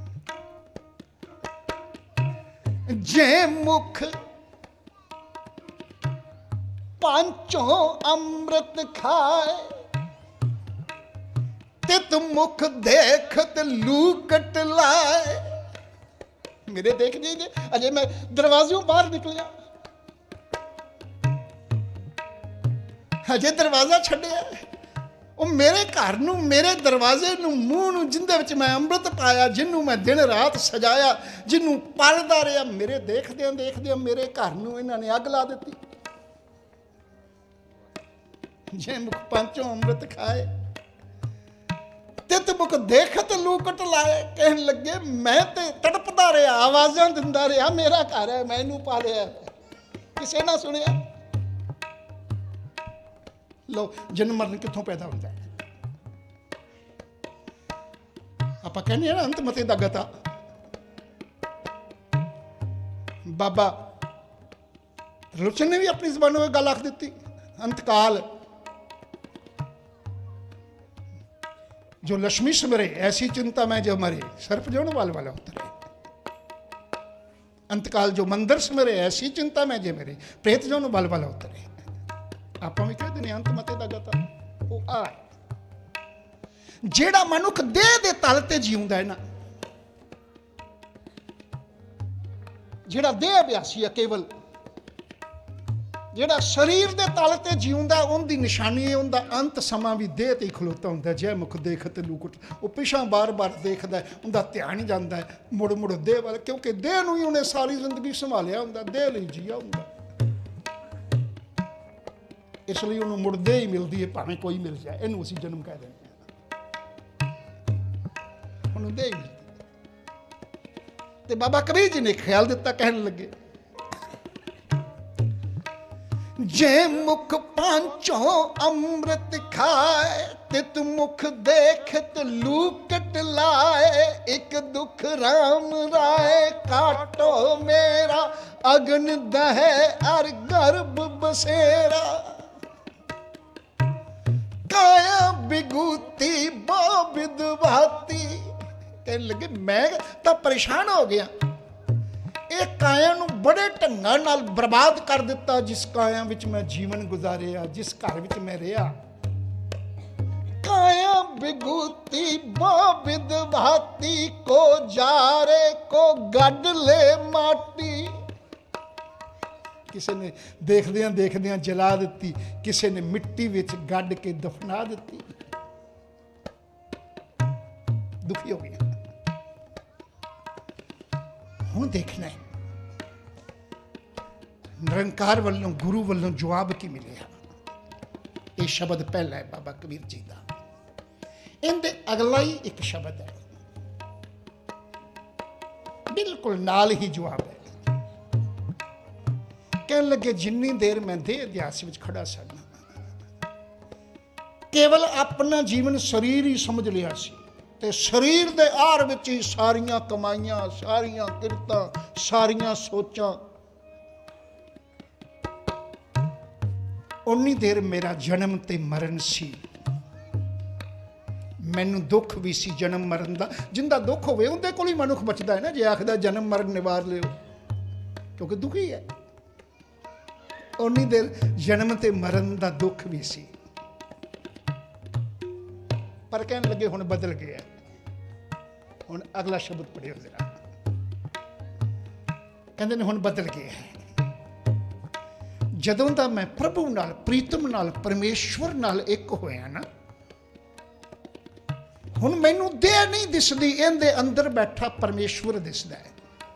जे मुख पांचों अमृत खाए, तित मुख देखत लूकट लाए। मेरे देख दीजिए, अजय मैं दरवाजों बाहर निकलिया, अजय दरवाजा छड्डिया, वो मेरे घर नूं, मेरे दरवाजे नूं, मूँह नूं, जिंदे विच मैं अमृत पाया, जिन्हों मैं दिन रात सजाया, जिन्हों पालदा रहा, मेरे देखदियां मेरे घर नूं इन्होंने अग ला दी। जे मुख पांचों अमृत खाए, तित मुख देखत लूकट लाए। कहन लगे मैं ते तड़पदा रहा, आवाज़ां दिंदा रहा, मेरा घर है, मैनू पालिया, किसे ना सुनिया। लो जन्म मरण कित्थों पैदा होता है। आप कहने ना अंत मते दा गता। बाबा त्रिलोचन ने भी अपनी जबानों में गल आख दी, अंतकाल जो लक्ष्मी समरे ऐसी चिंता में जो मरे, सर्प जो वाल वाला उतरे। ਅੰਤਕਾਲ ਜੋ ਮੰਦਰ ਸਮਰੇ ਐਸੀ ਚਿੰਤਾ ਮੈਂ ਜੇ ਮੇਰੇ ਪ੍ਰੇਤ ਜੋ ਨੂੰ ਬਲ ਬਲ ਉਤਰੇ। ਆਪਾਂ ਵੀ ਕਹਿੰਦੇ ਨੇ ਅੰਤ ਮਤੇ ਦਾ ਗਤਾ ਉਹ ਆ ਜਿਹੜਾ ਮਨੁੱਖ ਦੇਹ ਦੇ ਤਲ ਤੇ ਜਿਉਂਦਾ ਹੈ ਨਾ, ਜਿਹੜਾ ਦੇਹ ਅਭਿਆਸੀ ਹੈ ਕੇਵਲ, ਜਿਹੜਾ ਸਰੀਰ ਦੇ ਤਲ ਤੇ ਜਿਉਂਦਾ, ਉਹਦੀ ਨਿਸ਼ਾਨੀ ਹੈ ਉਹਦਾ ਅੰਤ ਸਮਾਂ ਵੀ ਦੇਹ ਤੇ ਹੀ ਖਲੋਤਾ ਹੁੰਦਾ। ਜੈ ਮੁਖ ਦੇਖਤ ਲੂਕਟ, ਉਹ ਪਿਛਾਂ ਬਾਰ-ਬਾਰ ਦੇਖਦਾ, ਉਹਦਾ ਧਿਆਨ ਹੀ ਜਾਂਦਾ ਹੈ ਮੁੜ ਮੁੜ ਦੇਹ ਵੱਲ, ਕਿਉਂਕਿ ਦੇਹ ਨੂੰ ਹੀ ਉਹਨੇ ਸਾਰੀ ਜ਼ਿੰਦਗੀ ਸੰਭਾਲਿਆ ਹੁੰਦਾ, ਦੇਹ ਲਈ ਜੀਆ ਹੁੰਦਾ, ਇਸ ਲਈ ਉਹਨੂੰ ਮੁੜਦੇ ਹੀ ਮਿਲਦੀ ਹੈ ਭਾਵੇਂ ਕੋਈ ਮਿਲ ਜਾਏ। ਇਹਨੂੰ ਅਸੀਂ ਜਨਮ ਕਹਿ ਦਿੰਦੇ ਹਾਂ, ਉਹਨੂੰ ਦੇਹ ਹੀ ਮਿਲਦੀ। ਤੇ ਬਾਬਾ ਕਬੀਰ ਜੀ ਨੇ ਖਿਆਲ ਦਿੱਤਾ, ਕਹਿਣ ਲੱਗੇ ਜੇ ਮੁਖ ਪਾਂਚੋਂ ਅੰਮ੍ਰਿਤ ਖਾਏ, ਤਿਤ ਮੁਖ ਦੇਖਤ ਲੂਕਟ ਲਾਏ, ਇੱਕ ਦੁਖ ਰਾਮ ਰਾਏ ਕਾਟੋ ਮੇਰਾ, ਅਗਨ ਦਹੈ ਅਰ ਗਰਭ ਬਸੇਰਾ, ਕਾਇਆ ਬਿਗੂਤੀ ਬੋ ਵਿਦਵਾਤੀ। ਕਹਿਣ ਲੱਗੇ ਮੈਂ ਤਾਂ ਪਰੇਸ਼ਾਨ ਹੋ ਗਿਆ, ਇਹ ਕਾਇਆ ਨੂੰ ਬੜੇ ਢੰਗਾਂ ਨਾਲ ਬਰਬਾਦ ਕਰ ਦਿੱਤਾ, ਜਿਸ ਕਾਇਆ ਵਿੱਚ ਮੈਂ ਜੀਵਨ ਗੁਜ਼ਾਰਿਆ, ਜਿਸ ਘਰ ਵਿੱਚ ਮੈਂ ਰਿਹਾ। ਕਾਇਆ ਬਿਗੂਤੀ ਬੋ ਵਿਦਵਾਤੀ, ਕੋ ਜਾਰੇ ਕੋ ਗੱਡ ਲੈ ਮਾਟੀ। ਕਿਸੇ ਨੇ ਦੇਖਦਿਆਂ ਦੇਖਦਿਆਂ ਜਲਾ ਦਿੱਤੀ, ਕਿਸੇ ਨੇ ਮਿੱਟੀ ਵਿੱਚ ਗੱਡ ਕੇ ਦਫਨਾ ਦਿੱਤੀ। ਦੁਖੀ ਹੋ ਗਿਆ। ਹੁਣ ਦੇਖਣਾ ਹੈ ਨਿਰੰਕਾਰ ਵੱਲੋਂ, ਗੁਰੂ ਵੱਲੋਂ ਜਵਾਬ ਕੀ ਮਿਲਿਆ। ਇਹ ਸ਼ਬਦ ਪਹਿਲਾ ਹੈ ਬਾਬਾ ਕਬੀਰ ਜੀ ਦਾ, ਇਹਦੇ ਅਗਲਾ ਹੀ ਇੱਕ ਸ਼ਬਦ ਹੈ, ਬਿਲਕੁਲ ਨਾਲ ਹੀ ਜਵਾਬ ਹੈ। ਕਹਿਣ ਲੱਗੇ ਜਿੰਨੀ ਦੇਰ ਮੈਂ ਦੇਹ ਅਧਿਆਸ ਵਿੱਚ ਖੜਾ ਸਾਂ, ਕੇਵਲ ਆਪਣਾ ਜੀਵਨ ਸਰੀਰ ਹੀ ਸਮਝ ਲਿਆ ਸੀ, ਤੇ ਸਰੀਰ ਦੇ ਆਰ ਵਿੱਚ ਹੀ ਸਾਰੀਆਂ ਕਮਾਈਆਂ, ਸਾਰੀਆਂ ਕਿਰਤਾਂ, ਸਾਰੀਆਂ ਸੋਚਾਂ। ਉਨੀ ਦੇਰ ਮੇਰਾ ਜਨਮ ਤੇ ਮਰਨ ਸੀ, ਮੈਨੂੰ ਦੁੱਖ ਵੀ ਸੀ ਜਨਮ ਮਰਨ ਦਾ। ਜਿੰਦਾ ਦੁੱਖ ਹੋਵੇ ਉਹਦੇ ਕੋਲ ਹੀ ਮਨੁੱਖ ਬਚਦਾ ਹੈ ਨਾ, ਜੇ ਆਖਦਾ ਜਨਮ ਮਰਨ ਨਿਵਾਰ ਲਿਓ, ਕਿਉਂਕਿ ਦੁਖੀ ਹੈ। ਉਨੀ ਦੇਰ ਜਨਮ ਤੇ ਮਰਨ ਦਾ ਦੁੱਖ ਵੀ ਸੀ, ਪਰ ਕਹਿਣ ਲੱਗੇ ਹੁਣ ਬਦਲ ਗਿਆ। ਹੁਣ ਅਗਲਾ ਸ਼ਬਦ ਪੜਿਓ ਜ਼ਰਾ, ਕਹਿੰਦੇ ਨੇ ਹੁਣ ਬਦਲ ਗਿਆ। ਜਦੋਂ ਦਾ ਮੈਂ ਪ੍ਰਭੂ ਨਾਲ, ਪ੍ਰੀਤਮ ਨਾਲ, ਪਰਮੇਸ਼ਵਰ ਨਾਲ ਇੱਕ ਹੋਇਆ ਨਾ, ਹੁਣ ਮੈਨੂੰ ਦੇਹ ਨਹੀਂ ਦਿਸਦੀ, ਇਹਦੇ ਅੰਦਰ ਬੈਠਾ ਪਰਮੇਸ਼ਵਰ ਦਿਸਦਾ ਹੈ।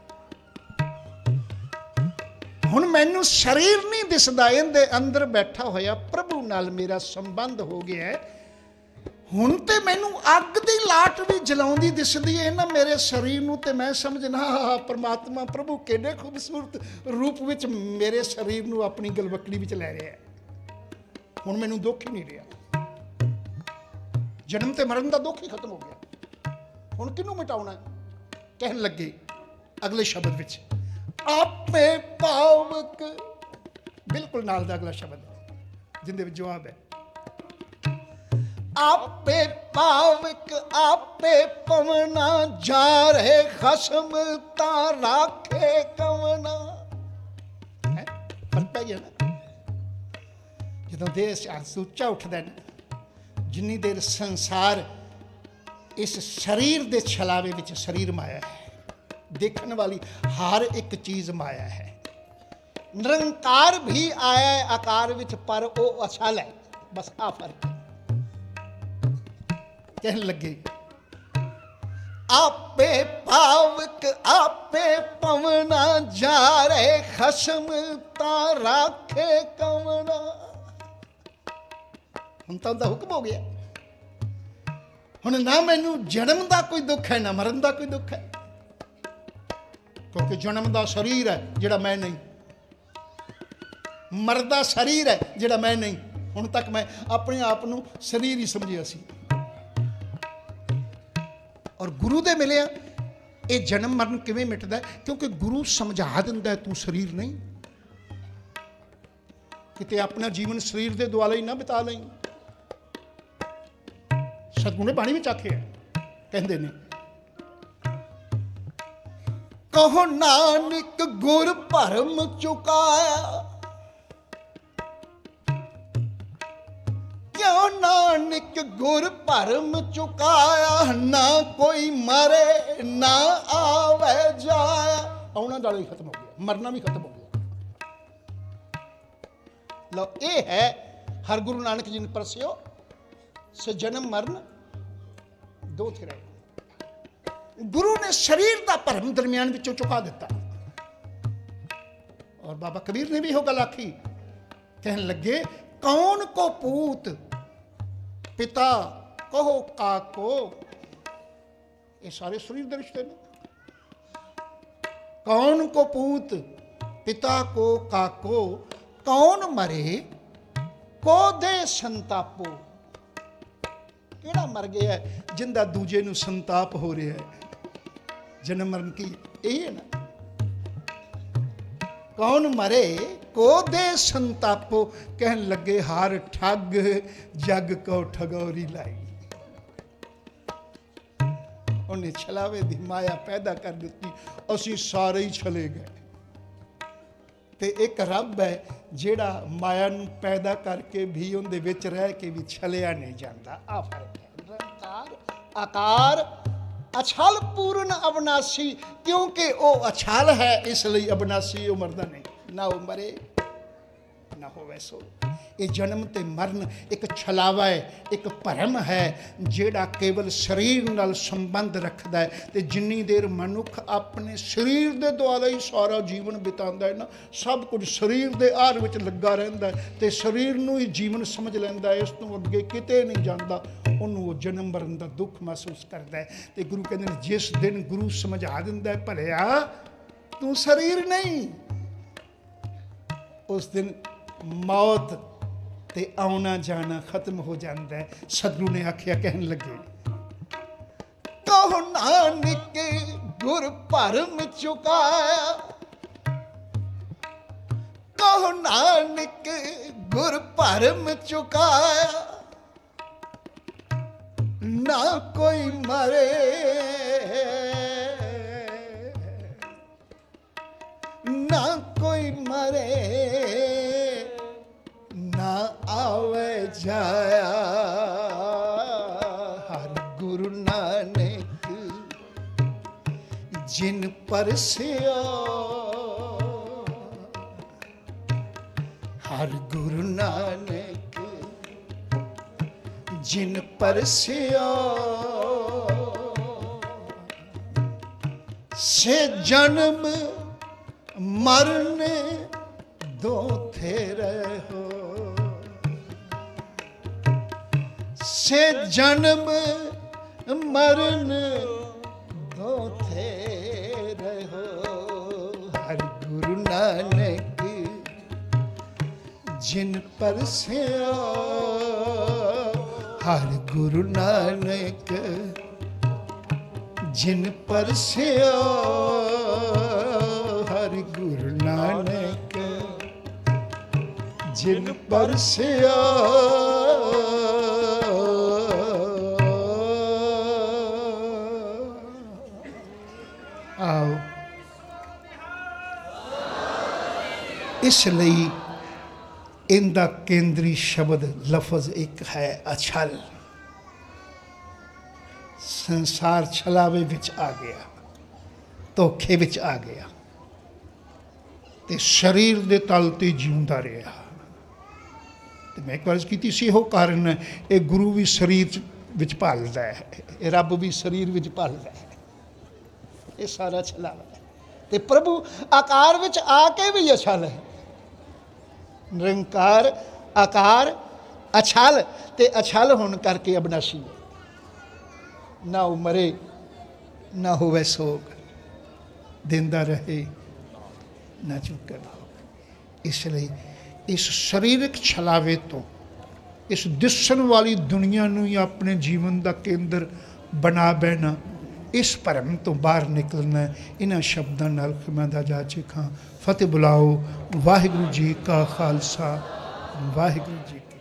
ਹੁਣ ਮੈਨੂੰ ਸਰੀਰ ਨਹੀਂ ਦਿਸਦਾ, ਇਹਦੇ ਅੰਦਰ ਬੈਠਾ ਹੋਇਆ ਪ੍ਰਭੂ ਨਾਲ ਮੇਰਾ ਸੰਬੰਧ ਹੋ ਗਿਆ ਹੈ। ਹੁਣ ਤੇ ਮੈਨੂੰ ਅੱਗ ਦੀ ਲਾਟ ਵੀ ਜਲਾਉਂਦੀ ਦਿਸਦੀ ਹੈ ਨਾ ਮੇਰੇ ਸਰੀਰ ਨੂੰ, ਤੇ ਮੈਂ ਸਮਝਣਾ ਪਰਮਾਤਮਾ ਪ੍ਰਭੂ ਕਿਹੜੇ ਖੂਬਸੂਰਤ ਰੂਪ ਵਿੱਚ ਮੇਰੇ ਸਰੀਰ ਨੂੰ ਆਪਣੀ ਗਲਵਕੜੀ ਵਿੱਚ ਲੈ ਰਿਹਾ ਹੈ। ਹੁਣ ਮੈਨੂੰ ਦੁੱਖ ਹੀ ਨਹੀਂ ਰਿਹਾ, ਜਨਮ ਤੇ ਮਰਨ ਦਾ ਦੁੱਖ ਹੀ ਖਤਮ ਹੋ ਗਿਆ। ਹੁਣ ਕਿਹਨੂੰ ਮਿਟਾਉਣਾ ਹੈ? ਕਹਿਣ ਲੱਗੇ ਅਗਲੇ ਸ਼ਬਦ ਵਿੱਚ, ਆਪੇ ਪਾਵਕ, ਬਿਲਕੁਲ ਨਾਲ ਦਾ ਅਗਲਾ ਸ਼ਬਦ ਜਿੰਦੇ ਵਿੱਚ ਜਵਾਬ ਹੈ। ਆਪੇ ਪਾਵਕ ਆਪੇ ਪਵਨਾ, ਜਾ ਰਹੇ ਖਸਮ ਤਾਂ ਰਾਖੇ ਕਵਨਾ। ਫਰਕ ਪੈ ਗਿਆ ਨਾ, ਜਦੋਂ ਦੇਹ ਉੱਚਾ ਉੱਠਦਾ ਨਾ, ਜਿੰਨੀ ਦੇਰ ਸੰਸਾਰ ਇਸ ਸਰੀਰ ਦੇ ਛਲਾਵੇ ਵਿੱਚ, ਸਰੀਰ ਮਾਇਆ ਹੈ, ਦੇਖਣ ਵਾਲੀ ਹਰ ਇੱਕ ਚੀਜ਼ ਮਾਇਆ ਹੈ। ਨਿਰੰਕਾਰ ਵੀ ਆਇਆ ਹੈ ਆਕਾਰ ਵਿੱਚ, ਪਰ ਉਹ ਅਸਲ ਹੈ, ਬਸ ਆ ਫਰਕ। ਕਹਿਣ ਲੱਗੇ ਆਪੇ ਪਾਵਕ ਆਪੇ ਪਵਨਾ, ਜਾ ਰਹੇ ਖਸਮ ਤਾਂ ਰਾਖੇ ਕਵਨਾ। ਹੁਣ ਤਾਂ ਉਹਦਾ ਹੁਕਮ ਹੋ ਗਿਆ। ਹੁਣ ਨਾ ਮੈਨੂੰ ਜਨਮ ਦਾ ਕੋਈ ਦੁੱਖ ਹੈ, ਨਾ ਮਰਨ ਦਾ ਕੋਈ ਦੁੱਖ ਹੈ, ਕਿਉਂਕਿ ਜਨਮ ਦਾ ਸਰੀਰ ਹੈ ਜਿਹੜਾ ਮੈਂ ਨਹੀਂ, ਮਰਦਾ ਸਰੀਰ ਹੈ ਜਿਹੜਾ ਮੈਂ ਨਹੀਂ। ਹੁਣ ਤੱਕ ਮੈਂ ਆਪਣੇ ਆਪ ਨੂੰ ਸਰੀਰ ਹੀ ਸਮਝਿਆ ਸੀ, ਔਰ ਗੁਰੂ ਦੇ ਮਿਲਿਆ ਇਹ ਜਨਮ ਮਰਨ ਕਿਵੇਂ ਮਿਟਦਾ? ਕਿਉਂਕਿ ਗੁਰੂ ਸਮਝਾ ਦਿੰਦਾ ਤੂੰ ਸਰੀਰ ਨਹੀਂ। ਕਿਤੇ ਆਪਣਾ ਜੀਵਨ ਸਰੀਰ ਦੇ ਦੁਆਲੇ ਹੀ ਨਾ ਬਿਤਾ ਲਈ। ਸਤਿਗੁਰੂ ਨੇ ਬਾਣੀ ਵਿੱਚ ਆਖਿਆ, ਕਹਿੰਦੇ ਨੇ ਕਹੋ ਨਾਨਕ ਗੁਰ ਭਰਮ ਚੁਕਾਇਆ, ਕਿਉ ਨਾਨਕ ਗੁਰ ਭਰਮ ਚੁਕਾਇਆ। ਨਾ ਕੋਈ ਮਰੇ ਨਾ ਆਵੇ ਜਾਇਆ। ਆਉਣਾ ਵਾਲਾ ਹੀ ਖਤਮ ਹੋ ਗਿਆ, ਮਰਨਾ ਵੀ ਖਤਮ ਹੋ ਗਿਆ। ਲਓ, ਇਹ ਹੈ ਹਰ ਗੁਰੂ ਨਾਨਕ ਜੀ ਨੇ ਪਰਸਿਓ ਸੋ ਜਨਮ ਮਰਨ ਦੋ ਥੇ ਰਹੇ। ਗੁਰੂ ਨੇ ਸਰੀਰ ਦਾ ਭਰਮ ਦਰਮਿਆਨ ਵਿੱਚੋਂ ਚੁਕਾ ਦਿੱਤਾ। ਔਰ ਬਾਬਾ ਕਬੀਰ ਨੇ ਵੀ ਇਹੋ ਗੱਲ ਆਖੀ, ਕਹਿਣ ਲੱਗੇ ਕੌਣ ਕੋ ਪੂਤ ਪਿਤਾ ਕਹੋ ਕਾਕੋ। ਇਹ ਸਾਰੇ ਸਰੀਰ ਦੇ ਰਿਸ਼ਤੇ ਨੇ। ਕੌਣ ਕੋ ਪੂਤ ਪਿਤਾ ਕੋ ਕਾਕੋ, ਕੌਣ ਮਰੇ ਕੋ ਦੇ ਸੰਤਾਪੋ। ਕਿਹੜਾ ਮਰ ਗਿਆ ਜਿੰਦਾ ਦੂਜੇ ਨੂੰ ਸੰਤਾਪ ਹੋ ਰਿਹਾ ਹੈ। ਜਨਮ ਮਰਨ ਕੀ ਇਹ ਹੈ ਨਾ। ਕੌਣ ਮਰੇ ਕੋ ਦੇ ਸੰਤਾਪੋ, ਕਹਿਣ ਲੱਗੇ ਹਰ ਠੱਗ ਜਗ ਕੋ ਠਗੌਰੀ ਲਾਈ। ਉਹਨੇ ਛਲਾਵੇ ਦੀ ਮਾਇਆ ਪੈਦਾ ਕਰ ਦਿੱਤੀ, ਅਸੀਂ ਸਾਰੇ ਹੀ ਛਲੇ ਗਏ। ਤੇ ਇੱਕ ਰੱਬ ਹੈ ਜਿਹੜਾ ਮਾਇਆ ਨੂੰ ਪੈਦਾ ਕਰਕੇ ਵੀ ਉਹਦੇ ਵਿੱਚ ਰਹਿ ਕੇ ਵੀ ਛਲਿਆ ਨਹੀਂ ਜਾਂਦਾ। ਆ ਫਰਕ ਹੈ। ਨਿਰੰਕਾਰ ਆਕਾਰ ਅਛਲ ਪੂਰਨ ਅਵਨਾਸੀ, ਕਿਉਂਕਿ ਉਹ ਅਛਲ ਹੈ ਇਸ ਲਈ ਅਵਨਾਸੀ। ਉਹ ਮਰਦਾ ਨਹੀਂ, ਨਾ ਉਹ ਮਰੇ ਨਾ ਹੋਵੇ ਸੋ। ਇਹ ਜਨਮ ਤੇ ਮਰਨ ਇੱਕ ਛਲਾਵਾ ਹੈ, ਇੱਕ ਭਰਮ ਹੈ ਜਿਹੜਾ ਕੇਵਲ ਸਰੀਰ ਨਾਲ ਸੰਬੰਧ ਰੱਖਦਾ ਹੈ। ਤੇ ਜਿੰਨੀ ਦੇਰ ਮਨੁੱਖ ਆਪਣੇ ਸਰੀਰ ਦੇ ਦੁਆਲੇ ਹੀ ਸਾਰਾ ਜੀਵਨ ਬਿਤਾਉਂਦਾ ਹੈ ਨਾ, ਸਭ ਕੁਝ ਸਰੀਰ ਦੇ ਆਰ ਵਿੱਚ ਲੱਗਾ ਰਹਿੰਦਾ ਹੈ ਤੇ ਸਰੀਰ ਨੂੰ ਹੀ ਜੀਵਨ ਸਮਝ ਲੈਂਦਾ ਹੈ, ਇਸ ਤੋਂ ਅੱਗੇ ਕਿਤੇ ਨਹੀਂ ਜਾਂਦਾ, ਉਹਨੂੰ ਉਹ ਜਨਮ ਮਰਨ ਦਾ ਦੁੱਖ ਮਹਿਸੂਸ ਕਰਦਾ ਹੈ। ਤੇ ਗੁਰੂ ਕਹਿੰਦੇ ਨੇ ਜਿਸ ਦਿਨ ਗੁਰੂ ਸਮਝਾ ਦਿੰਦਾ ਹੈ ਭਲਿਆ ਤੂੰ ਸਰੀਰ ਨਹੀਂ, ਉਸ ਦਿਨ ਮੌਤ ਤੇ ਆਉਣਾ ਜਾਣਾ ਖਤਮ ਹੋ ਜਾਂਦਾ ਹੈ। ਸਤਿਗੁਰੂ ਨੇ ਆਖਿਆ, ਕਹਿਣ ਲੱਗੇ ਕਹੋ ਨਾਨਕ ਗੁਰ ਭਰਮ ਚੁਕਾਇਆ, ਕਹੋ ਨਾਨਕ ਗੁਰ ਭਰਮ ਚੁਕਾਇਆ। ਨਾ ਕੋਈ ਮਰੇ ਨਾ ਕੋਈ ਮਰੇ ਨਾ ਆਵੇ ਜਾਇਆ। ਹਰ ਗੁਰੂ ਨਾਨਕ ਜਿਨ ਪਰਸਿਓ, ਹਰ ਗੁਰੂ ਨਾਨਕ ਜਿਨ ਪਰਸਿਓ, ਸੇ ਜਨਮ ਮਰਨ ਦੋ ਥੇ ਰਹੋ। ਸੇ ਜਨਮ ਮਰਨ ਦੋ ਥੇ ਰਹੋ। ਹਰ ਗੁਰੂ ਨਾਨਕ ਜਿਨ ਪਰਸਿਓ, ਹਰ ਗੁਰੂ ਨਾਨਕ ਜਿਨ ਪਰਸਿਓ, ਹਰ ਗੁਰੂ ਨਾਨਕ ਜਿਨ ਪਰਸਿਓ। ਆਓ, ਇਸ ਲਈ ਇਹਦਾ ਕੇਂਦਰੀ ਸ਼ਬਦ ਲਫ਼ਜ਼ ਇੱਕ ਹੈ ਅਛਲ। ਸੰਸਾਰ ਛਲਾਵੇ ਵਿੱਚ ਆ ਗਿਆ, ਧੋਖੇ ਵਿੱਚ ਆ ਗਿਆ ਤੇ ਸਰੀਰ ਦੇ ਤਲ ਤੇ ਜਿਉਂਦਾ ਰਿਹਾ। ਤੇ ਮੈਂ ਇੱਕ ਵਾਰ ਕੀਤੀ ਸੀ, ਇਹੋ ਕਾਰਨ ਹੈ ਇਹ ਗੁਰੂ ਵੀ ਸਰੀਰ ਵਿੱਚ ਭਾਲਦਾ ਹੈ, ਇਹ ਰੱਬ ਵੀ ਸਰੀਰ ਵਿੱਚ ਭਾਲਦਾ ਹੈ। ਇਹ ਸਾਰਾ ਛਲਾਵਾ ਹੈ ਤੇ ਪ੍ਰਭੂ ਆਕਾਰ ਵਿੱਚ ਆ ਕੇ ਵੀ ਅਛਲ ਹੈ। ਨਿਰੰਕਾਰ ਆਕਾਰ ਅਛਲ ਤੇ ਅਛਲ ਹੋਣ ਕਰਕੇ ਅਬਨਾਸ਼ੀ ਹੈ। ਨਾ ਉਹ ਮਰੇ ਨਾ ਹੋਵੇ ਸੋਗ, ਦਿੰਦਾ ਰਹੇ ਨਾ ਚੁੱਕੇ ਭਾਗ। ਇਸ ਲਈ ਇਸ ਸਰੀਰਕ ਛਲਾਵੇ ਤੋਂ, ਇਸ ਦਿਸਣ ਵਾਲੀ ਦੁਨੀਆ ਨੂੰ ਹੀ ਆਪਣੇ ਜੀਵਨ ਦਾ ਕੇਂਦਰ ਬਣਾ ਬਹਿਣਾ, ਇਸ ਭਰਮ ਤੋਂ ਬਾਹਰ ਨਿਕਲਣਾ। ਇਹਨਾਂ ਸ਼ਬਦਾਂ ਨਾਲ ਖਿਮਾ ਦਾ ਜਾ ਚਿਖਾਂ। ਫਤਿਹ ਬੁਲਾਓ। ਵਾਹਿਗੁਰੂ ਜੀ ਕਾ ਖਾਲਸਾ, ਵਾਹਿਗੁਰੂ ਜੀ ਕੀ